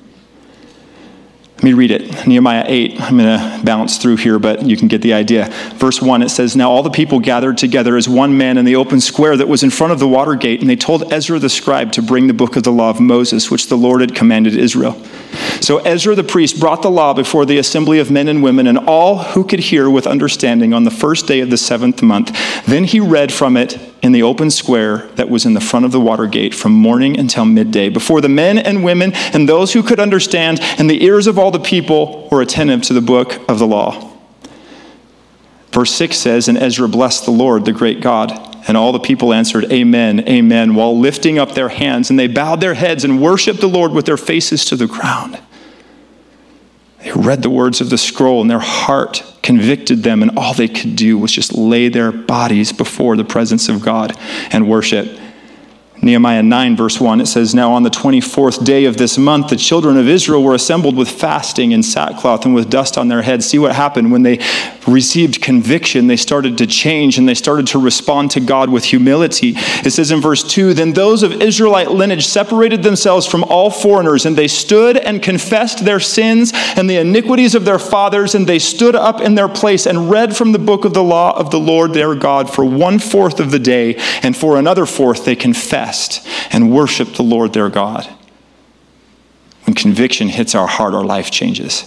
Let me read it. Nehemiah 8. I'm going to bounce through here, but you can get the idea. Verse 1, it says, "Now all the people gathered together as one man in the open square that was in front of the water gate, and they told Ezra the scribe to bring the book of the law of Moses, which the Lord had commanded Israel. So Ezra the priest brought the law before the assembly of men and women and all who could hear with understanding on the first day of the 7th month. Then he read from it in the open square that was in the front of the water gate from morning until midday, before the men and women and those who could understand, and the ears of all the people were attentive to the book of the law." Verse 6 says, "And Ezra blessed the Lord, the great God. And all the people answered, 'Amen, amen,' while lifting up their hands. And they bowed their heads and worshiped the Lord with their faces to the ground." They read the words of the scroll, and their heart convicted them, and all they could do was just lay their bodies before the presence of God and worship. Nehemiah 9, verse 1, it says, "Now on the 24th day of this month, the children of Israel were assembled with fasting and sackcloth and with dust on their heads." See what happened when they received conviction. They started to change, and they started to respond to God with humility. It says in verse 2, "Then those of Israelite lineage separated themselves from all foreigners, and they stood and confessed their sins and the iniquities of their fathers, and they stood up in their place and read from the book of the law of the Lord their God for 1/4 of the day, and for another 4th they confessed and worship the Lord their God." When conviction hits our heart, our life changes.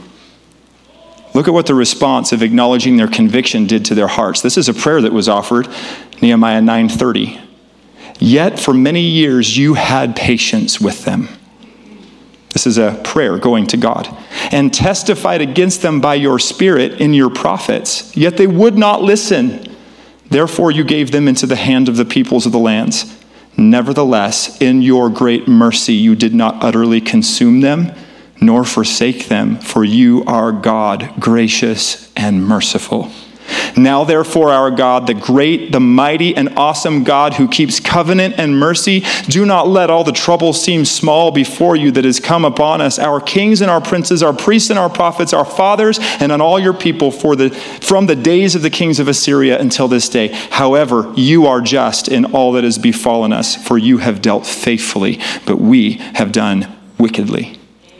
Look at what the response of acknowledging their conviction did to their hearts. This is a prayer that was offered, Nehemiah 9:30. "Yet for many years you had patience with them." This is a prayer going to God. "And testified against them by your Spirit in your prophets. Yet they would not listen. Therefore you gave them into the hand of the peoples of the lands. Nevertheless, in your great mercy, you did not utterly consume them, nor forsake them, for you are God, gracious and merciful. Now, therefore, our God, the great, the mighty, and awesome God who keeps covenant and mercy, do not let all the trouble seem small before you that has come upon us, our kings and our princes, our priests and our prophets, our fathers, and on all your people from the days of the kings of Assyria until this day. However, you are just in all that has befallen us, for you have dealt faithfully, but we have done wickedly."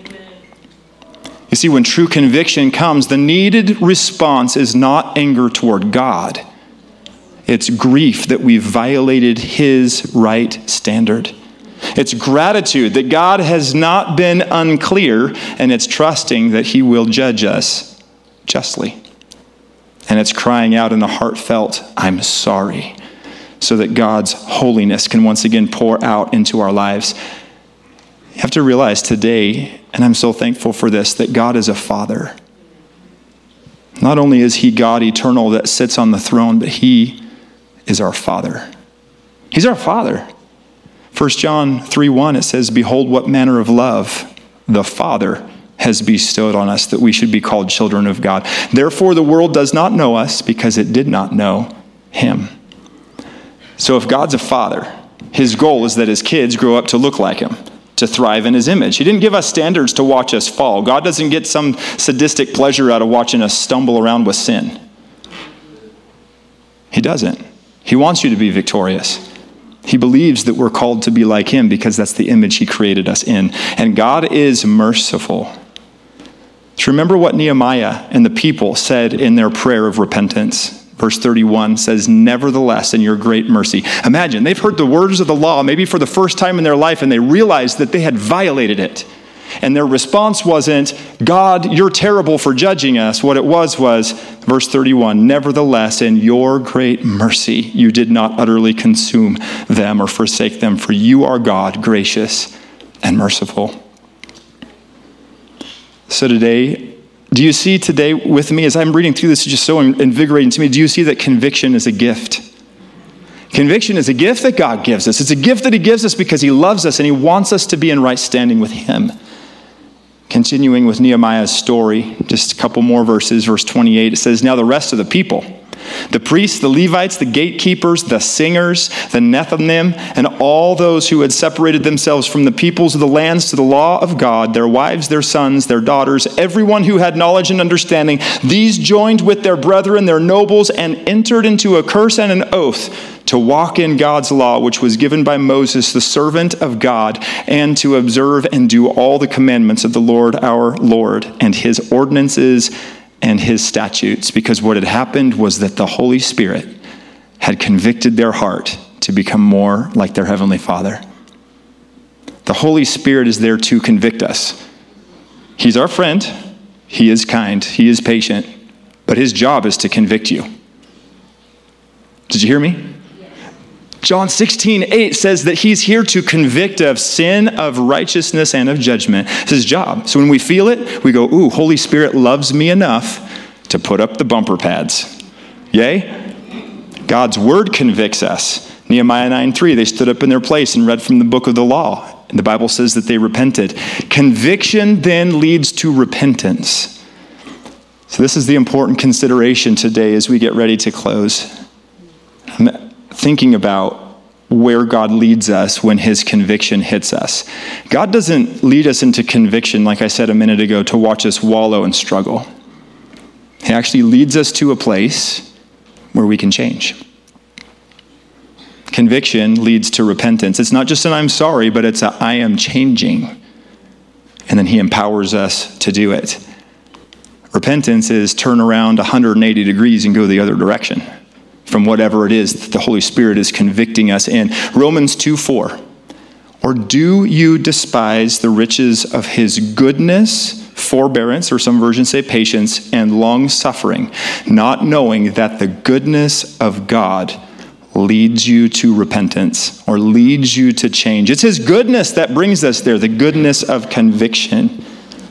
You see, when true conviction comes, the needed response is not anger toward God. It's grief that we violated his right standard. It's gratitude that God has not been unclear, and it's trusting that he will judge us justly. And it's crying out in a heartfelt, "I'm sorry," so that God's holiness can once again pour out into our lives. You have to realize today, and I'm so thankful for this, that God is a father. Not only is he God eternal that sits on the throne, but he is our Father. He's our Father. 1 John 3:1, it says, "Behold what manner of love the Father has bestowed on us, that we should be called children of God. Therefore the world does not know us, because it did not know him." So if God's a father, his goal is that his kids grow up to look like him, to thrive in his image. He didn't give us standards to watch us fall. God doesn't get some sadistic pleasure out of watching us stumble around with sin. He doesn't. He wants you to be victorious. He believes that we're called to be like him because that's the image he created us in. And God is merciful. So remember what Nehemiah and the people said in their prayer of repentance. Verse 31 says, nevertheless, in your great mercy. Imagine, they've heard the words of the law maybe for the first time in their life, and they realized that they had violated it. And their response wasn't, God, you're terrible for judging us. What it was, verse 31, nevertheless, in your great mercy, you did not utterly consume them or forsake them, for you are God, gracious and merciful. So today, do you see today with me, as I'm reading through this, it's just so invigorating to me, do you see that conviction is a gift? Conviction is a gift that God gives us. It's a gift that he gives us because he loves us and he wants us to be in right standing with him. Continuing with Nehemiah's story, just a couple more verses, verse 28, it says, now the rest of the people, the priests, the Levites, the gatekeepers, the singers, the Nethinim, and all those who had separated themselves from the peoples of the lands to the law of God, their wives, their sons, their daughters, everyone who had knowledge and understanding, these joined with their brethren, their nobles, and entered into a curse and an oath to walk in God's law, which was given by Moses, the servant of God, and to observe and do all the commandments of the Lord our Lord, and his ordinances and his statutes, because what had happened was that the Holy Spirit had convicted their heart to become more like their Heavenly Father. The Holy Spirit is there to convict us. He's our friend. He is kind. He is patient. But his job is to convict you. Did you hear me? John 16:8 says that he's here to convict of sin, of righteousness, and of judgment. It's his job. So when we feel it, we go, ooh, Holy Spirit loves me enough to put up the bumper pads. Yay? God's word convicts us. Nehemiah 9:3, they stood up in their place and read from the book of the law. And the Bible says that they repented. Conviction then leads to repentance. So this is the important consideration today as we get ready to close. I'm thinking about where God leads us when his conviction hits us. God doesn't lead us into conviction, like I said a minute ago, to watch us wallow and struggle. He actually leads us to a place where we can change. Conviction leads to repentance. It's not just an I'm sorry, but it's a I am changing. And then he empowers us to do it. Repentance is turn around 180 degrees and go the other direction from whatever it is that the Holy Spirit is convicting us in. Romans 2:4. Or do you despise the riches of his goodness, forbearance, or some versions say patience, and long-suffering, not knowing that the goodness of God leads you to repentance or leads you to change? It's his goodness that brings us there, the goodness of conviction.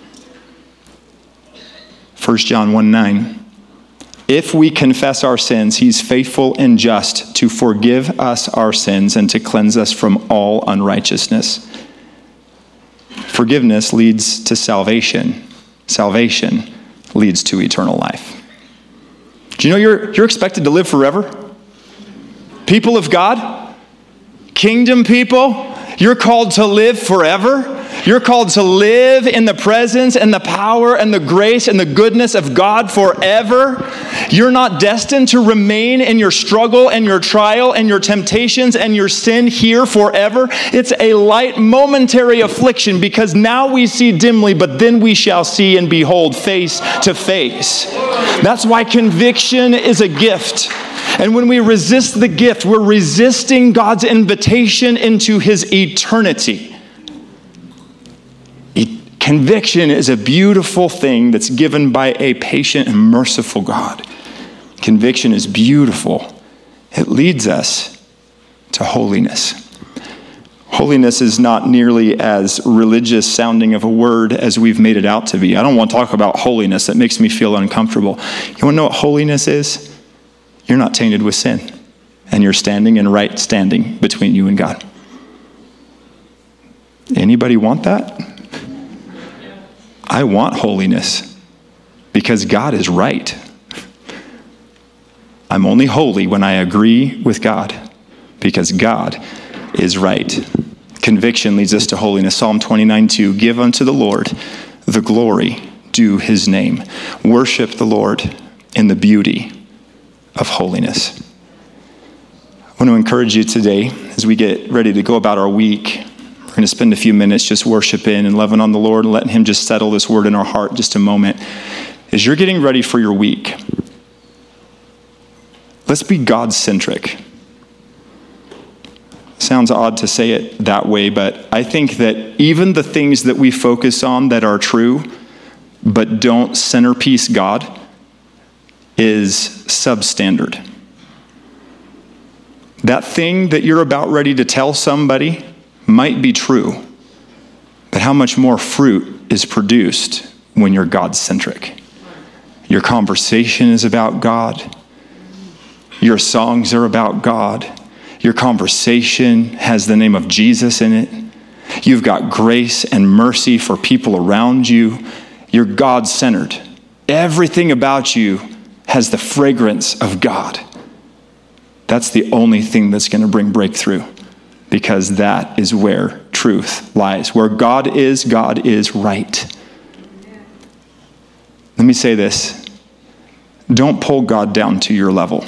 1 John 1:9. If we confess our sins, he's faithful and just to forgive us our sins and to cleanse us from all unrighteousness. Forgiveness leads to salvation. Salvation leads to eternal life. Do you know you're expected to live forever? People of God, kingdom people, you're called to live forever. You're called to live in the presence and the power and the grace and the goodness of God forever. You're not destined to remain in your struggle and your trial and your temptations and your sin here forever. It's a light momentary affliction because now we see dimly, but then we shall see and behold face to face. That's why conviction is a gift. And when we resist the gift, we're resisting God's invitation into his eternity. Conviction is a beautiful thing that's given by a patient and merciful God. Conviction is beautiful. It leads us to holiness. Holiness is not nearly as religious sounding of a word as we've made it out to be. I don't want to talk about holiness. That makes me feel uncomfortable. You want to know what holiness is? You're not tainted with sin, and you're standing in right standing between you and God. Anybody want that? I want holiness because God is right. I'm only holy when I agree with God because God is right. Conviction leads us to holiness. Psalm 29:2, give unto the Lord the glory due his name. Worship the Lord in the beauty of holiness. I want to encourage you today as we get ready to go about our week. We're going to spend a few minutes just worshiping and loving on the Lord and letting him just settle this word in our heart just a moment. As you're getting ready for your week, let's be God-centric. Sounds odd to say it that way, but I think that even the things that we focus on that are true, but don't centerpiece God, is substandard. That thing that you're about ready to tell somebody might be true, but how much more fruit is produced when you're God-centric? Your conversation is about God. Your songs are about God. Your conversation has the name of Jesus in it. You've got grace and mercy for people around you. You're God-centered. Everything about you has the fragrance of God. That's the only thing that's going to bring breakthrough, because that is where truth lies. Where God is right. Let me say this. Don't pull God down to your level.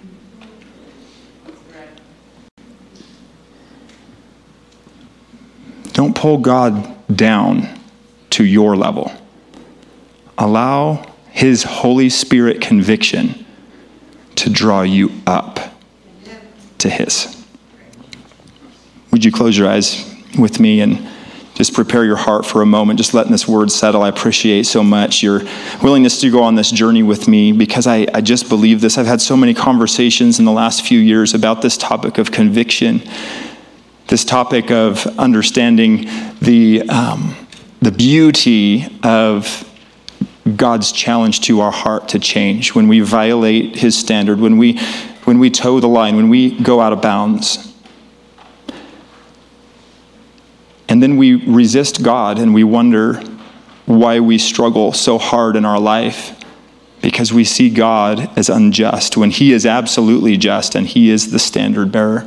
Don't pull God down to your level. Allow His Holy Spirit conviction to draw you up to His. Would you close your eyes with me and just prepare your heart for a moment, just letting this word settle. I appreciate so much your willingness to go on this journey with me, because I just believe this. I've had so many conversations in the last few years about this topic of conviction, this topic of understanding the beauty of God's challenge to our heart to change when we violate His standard, when we toe the line, when we go out of bounds. And then we resist God and we wonder why we struggle so hard in our life, because we see God as unjust when He is absolutely just and He is the standard bearer.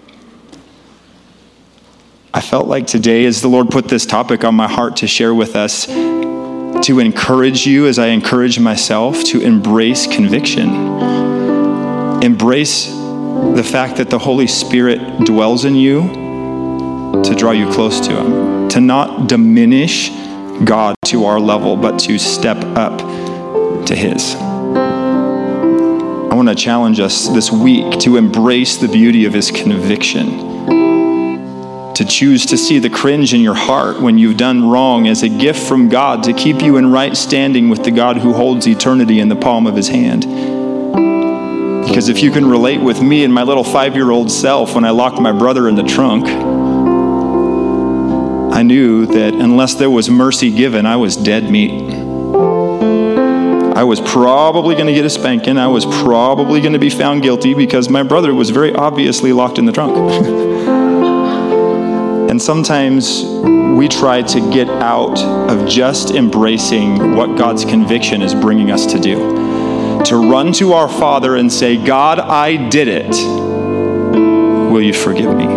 I felt like today, as the Lord put this topic on my heart to share with us, to encourage you as I encourage myself to embrace conviction. Embrace the fact that the Holy Spirit dwells in you to draw you close to Him. To not diminish God to our level, but to step up to His. I want to challenge us this week to embrace the beauty of His conviction. To choose to see the cringe in your heart when you've done wrong as a gift from God to keep you in right standing with the God who holds eternity in the palm of His hand. Because if you can relate with me and my little 5-year-old self when I locked my brother in the trunk, I knew that unless there was mercy given, I was dead meat. I was probably going to get a spanking. I was probably going to be found guilty because my brother was very obviously locked in the trunk. And sometimes we try to get out of just embracing what God's conviction is bringing us to do. To run to our Father and say, God, I did it. Will you forgive me?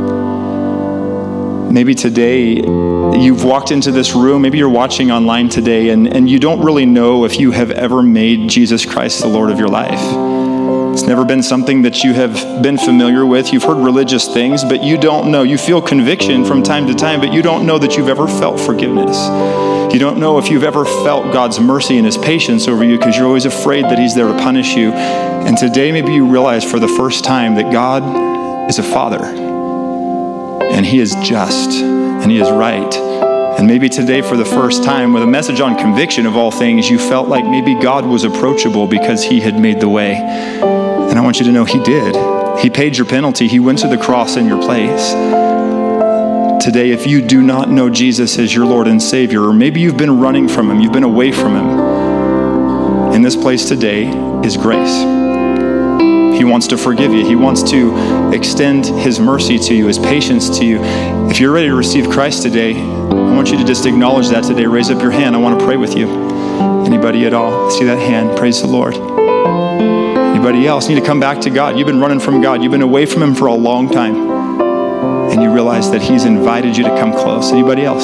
Maybe today you've walked into this room, maybe you're watching online today, and you don't really know if you have ever made Jesus Christ the Lord of your life. It's never been something that you have been familiar with. You've heard religious things, but you don't know. You feel conviction from time to time, but you don't know that you've ever felt forgiveness. You don't know if you've ever felt God's mercy and His patience over you, because you're always afraid that He's there to punish you. And today maybe you realize for the first time that God is a Father, and He is just, and He is right. And maybe today for the first time, with a message on conviction of all things, you felt like maybe God was approachable because He had made the way. And I want you to know He did. He paid your penalty. He went to the cross in your place. Today, if you do not know Jesus as your Lord and Savior, or maybe you've been running from Him, you've been away from Him, in this place today is grace. He wants to forgive you. He wants to extend His mercy to you, His patience to you. If you're ready to receive Christ today, I want you to just acknowledge that today. Raise up your hand. I want to pray with you. Anybody at all? See that hand? Praise the Lord. Anybody else need to come back to God? You've been running from God. You've been away from Him for a long time. And you realize that He's invited you to come close. Anybody else?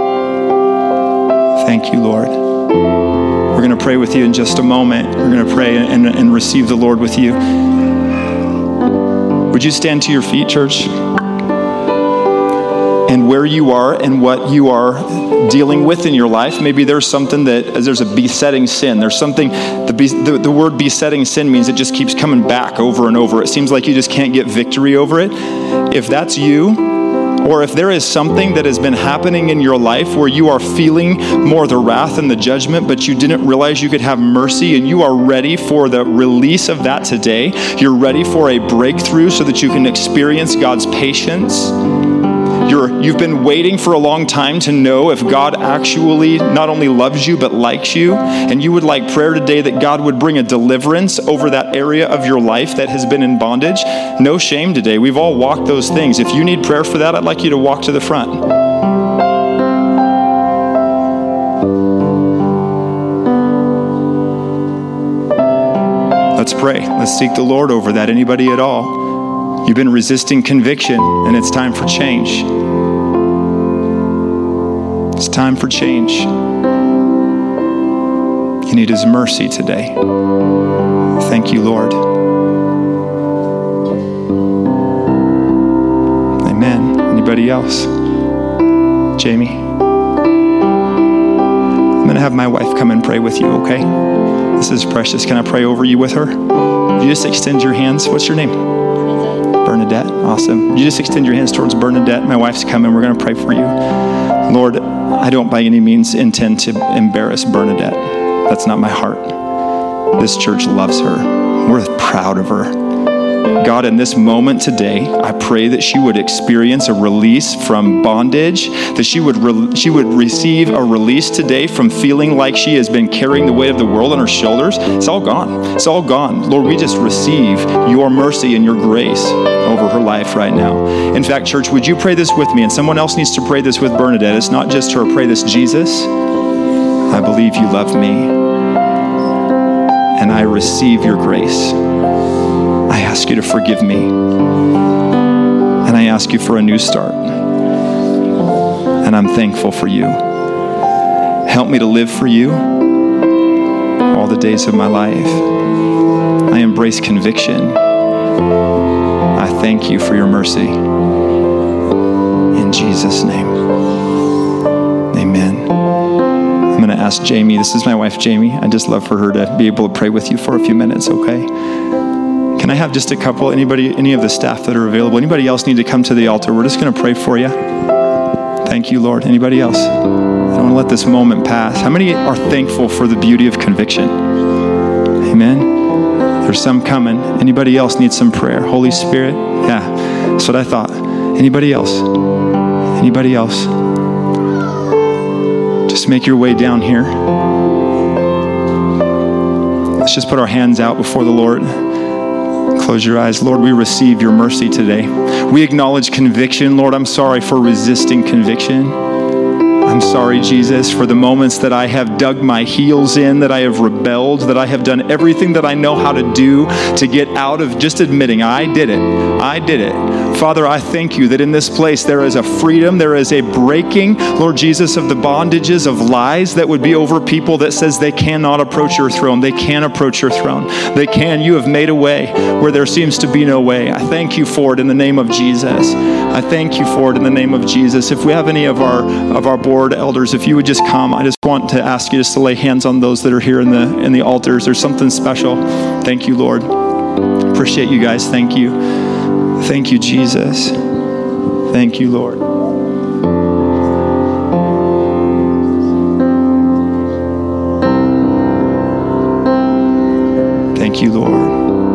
Thank you, Lord. We're going to pray with you in just a moment. We're going to pray and receive the Lord with you. Would you stand to your feet, church? and where you are and what you are dealing with in your life. Maybe there's something there's a besetting sin. There's something, the word besetting sin means it just keeps coming back over and over. It seems like you just can't get victory over it. If that's you, or if there is something that has been happening in your life where you are feeling more the wrath and the judgment, but you didn't realize you could have mercy, and you are ready for the release of that today. You're ready for a breakthrough so that you can experience God's patience. You've been waiting for a long time to know if God actually not only loves you but likes you, and you would like prayer today that God would bring a deliverance over that area of your life that has been in bondage. No shame today. We've all walked those things. If you need prayer for that, I'd like you to walk to the front. Let's pray. Let's seek the Lord over that. Anybody at all? You've been resisting conviction, and it's time for change. It's time for change. You need His mercy today. Thank you, Lord. Amen. Anybody else? Jamie? I'm going to have my wife come and pray with you, okay? This is precious. Can I pray over you with her? Would you just extend your hands? What's your name? Bernadette. Awesome. Would you just extend your hands towards Bernadette? My wife's coming. We're going to pray for you. Lord, I don't by any means intend to embarrass Bernadette. That's not my heart. This church loves her. We're proud of her. God, in this moment today, I pray that she would experience a release from bondage, that she would receive a release today from feeling like she has been carrying the weight of the world on her shoulders. It's all gone. It's all gone. Lord, we just receive your mercy and your grace over her life right now. In fact, church, would you pray this with me? And someone else needs to pray this with Bernadette. It's not just her. Pray this. Jesus, I believe you love me, and I receive your grace. I ask you to forgive me, and I ask you for a new start, and I'm thankful for you. Help me to live for you all the days of my life. I embrace conviction. I thank you for your mercy. In Jesus' name, amen. I'm going to ask Jamie. This is my wife, Jamie. I'd just love for her to be able to pray with you for a few minutes, okay? Can I have just a couple, any of the staff that are available? Anybody else need to come to the altar? We're just going to pray for you. Thank you, Lord. Anybody else? I don't want to let this moment pass. How many are thankful for the beauty of conviction? Amen. There's some coming. Anybody else need some prayer? Holy Spirit? Yeah, that's what I thought. Anybody else? Anybody else? Just make your way down here. Let's just put our hands out before the Lord. Close your eyes. Lord, we receive your mercy today. We acknowledge conviction. Lord, I'm sorry for resisting conviction. I'm sorry, Jesus, for the moments that I have dug my heels in, that I have rebelled, that I have done everything that I know how to do to get out of just admitting I did it. I did it. Father, I thank you that in this place there is a freedom, there is a breaking, Lord Jesus, of the bondages of lies that would be over people that says they cannot approach your throne. They can approach your throne. They can. You have made a way where there seems to be no way. I thank you for it in the name of Jesus. I thank you for it in the name of Jesus. If we have any of our board elders, if you would just come, I just want to ask you just to lay hands on those that are here in the altars. There's something special. Thank you, Lord. Appreciate you guys. Thank you. Thank you, Jesus. Thank you, Lord. Thank you, Lord.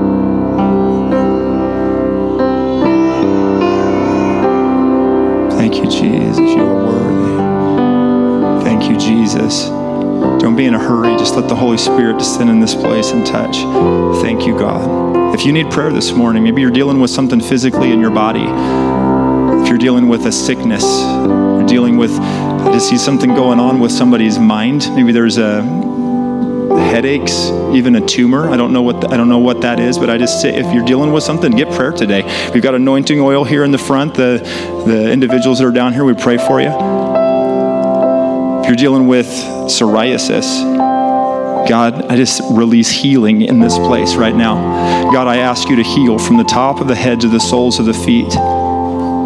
Thank you, Jesus. You are worthy. Thank you, Jesus. Don't be in a hurry. Just let the Holy Spirit descend in this place and touch. Thank you, God. If you need prayer this morning, maybe you're dealing with something physically in your body. If you're dealing with a sickness, you're dealing with, I just see something going on with somebody's mind. Maybe there's headaches, even a tumor. I don't know what that is, but I just say, if you're dealing with something, get prayer today. We've got anointing oil here in the front. The individuals that are down here, we pray for you. If you're dealing with psoriasis, God, I just release healing in this place right now. God, I ask you to heal from the top of the head to the soles of the feet.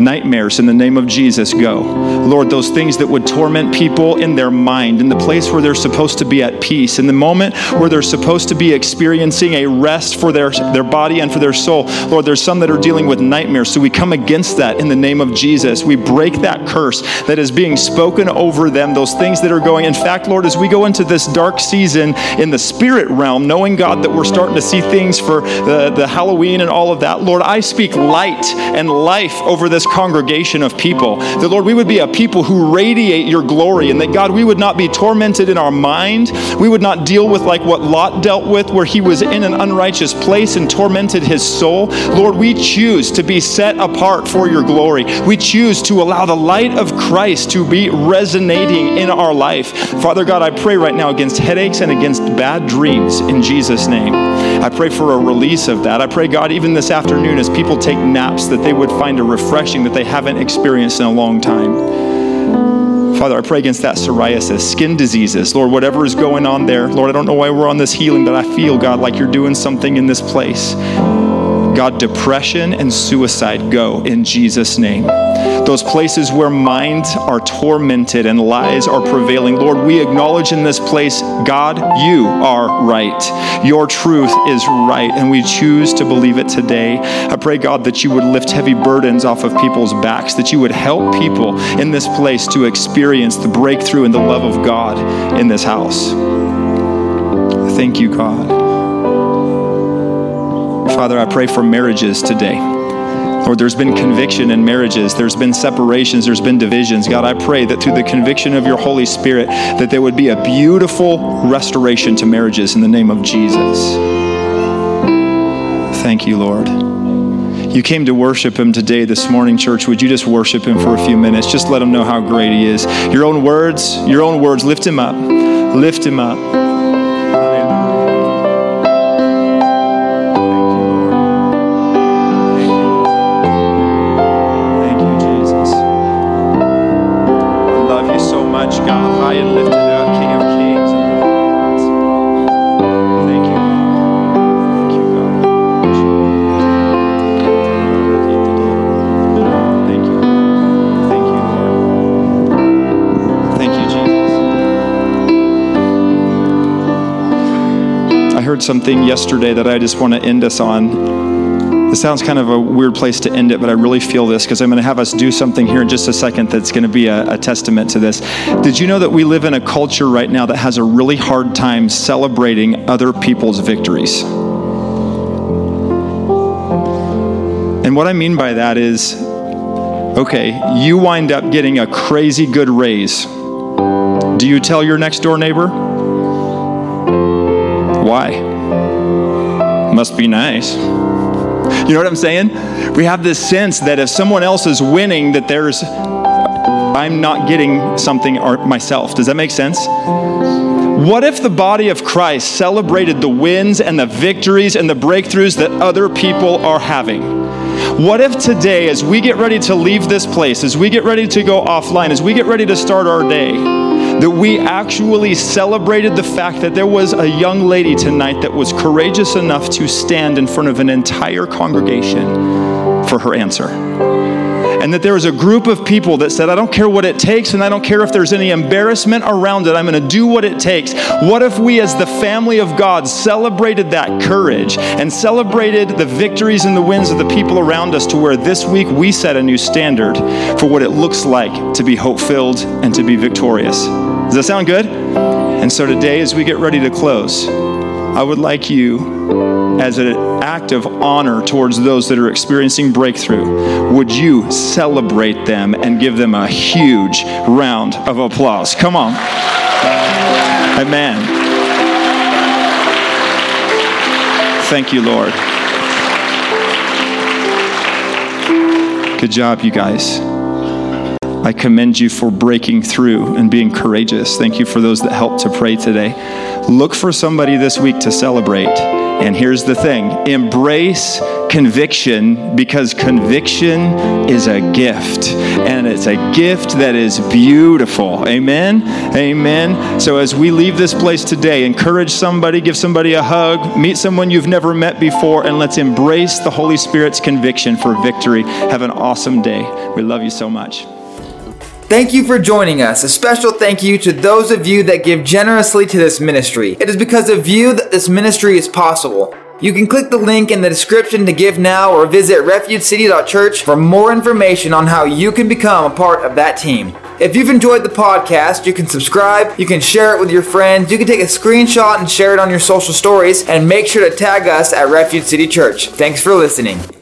Nightmares, in the name of Jesus, go. Lord, those things that would torment people in their mind, in the place where they're supposed to be at peace, in the moment where they're supposed to be experiencing a rest for their body and for their soul. Lord, there's some that are dealing with nightmares, so we come against that in the name of Jesus. We break that curse that is being spoken over them, those things that are going. In fact, Lord, as we go into this dark season in the spirit realm, knowing, God, that we're starting to see things for the Halloween and all of that, Lord, I speak light and life over this congregation of people. That, Lord, we would be a people who radiate your glory, and that, God, we would not be tormented in our mind. We would not deal with like what Lot dealt with, where he was in an unrighteous place and tormented his soul. Lord, we choose to be set apart for your glory. We choose to allow the light of Christ to be resonating in our life. Father God, I pray right now against headaches and against bad dreams in Jesus' name. I pray for a release of that. I pray, God, even this afternoon as people take naps, that they would find a refreshing that they haven't experienced in a long time. Father, I pray against that psoriasis, skin diseases. Lord, whatever is going on there. Lord, I don't know why we're on this healing, but I feel, God, like you're doing something in this place. God, depression and suicide, go in Jesus' name. Those places where minds are tormented and lies are prevailing. Lord, we acknowledge in this place, God, you are right. Your truth is right, and we choose to believe it today. I pray, God, that you would lift heavy burdens off of people's backs, that you would help people in this place to experience the breakthrough and the love of God in this house. Thank you, God. Father, I pray for marriages today. Lord, there's been conviction in marriages. There's been separations. There's been divisions. God, I pray that through the conviction of your Holy Spirit, that there would be a beautiful restoration to marriages in the name of Jesus. Thank you, Lord. You came to worship him today, this morning, church. Would you just worship him for a few minutes? Just let him know how great he is. Your own words, lift him up. Lift him up. Something yesterday that I just want to end us on. It sounds kind of a weird place to end it, but I really feel this because I'm going to have us do something here in just a second that's going to be a testament to this. Did you know that we live in a culture right now that has a really hard time celebrating other people's victories? And what I mean by that is, okay, you wind up getting a crazy good raise. Do you tell your next door neighbor? Why? Must be nice. You know what I'm saying? We have this sense that if someone else is winning, that I'm not getting something myself. Does that make sense? What if the body of Christ celebrated the wins and the victories and the breakthroughs that other people are having? What if today, as we get ready to leave this place, as we get ready to go offline, as we get ready to start our day, that we actually celebrated the fact that there was a young lady tonight that was courageous enough to stand in front of an entire congregation for her answer. And that there was a group of people that said, I don't care what it takes, and I don't care if there's any embarrassment around it, I'm going to do what it takes. What if we as the family of God celebrated that courage and celebrated the victories and the wins of the people around us, to where this week we set a new standard for what it looks like to be hope-filled and to be victorious? Does that sound good? And so today, as we get ready to close, I would like you, as an act of honor towards those that are experiencing breakthrough, would you celebrate them and give them a huge round of applause? Come on. Amen. Thank you, Lord. Good job, you guys. I commend you for breaking through and being courageous. Thank you for those that helped to pray today. Look for somebody this week to celebrate And here's the thing, embrace conviction, because conviction is a gift, and it's a gift that is beautiful. Amen? Amen. So as we leave this place today, encourage somebody, give somebody a hug, meet someone you've never met before, and let's embrace the Holy Spirit's conviction for victory. Have an awesome day. We love you so much. Thank you for joining us. A special thank you to those of you that give generously to this ministry. It is because of you that this ministry is possible. You can click the link in the description to give now, or visit refugecity.church for more information on how you can become a part of that team. If you've enjoyed the podcast, you can subscribe, you can share it with your friends, you can take a screenshot and share it on your social stories, and make sure to tag us at Refuge City Church. Thanks for listening.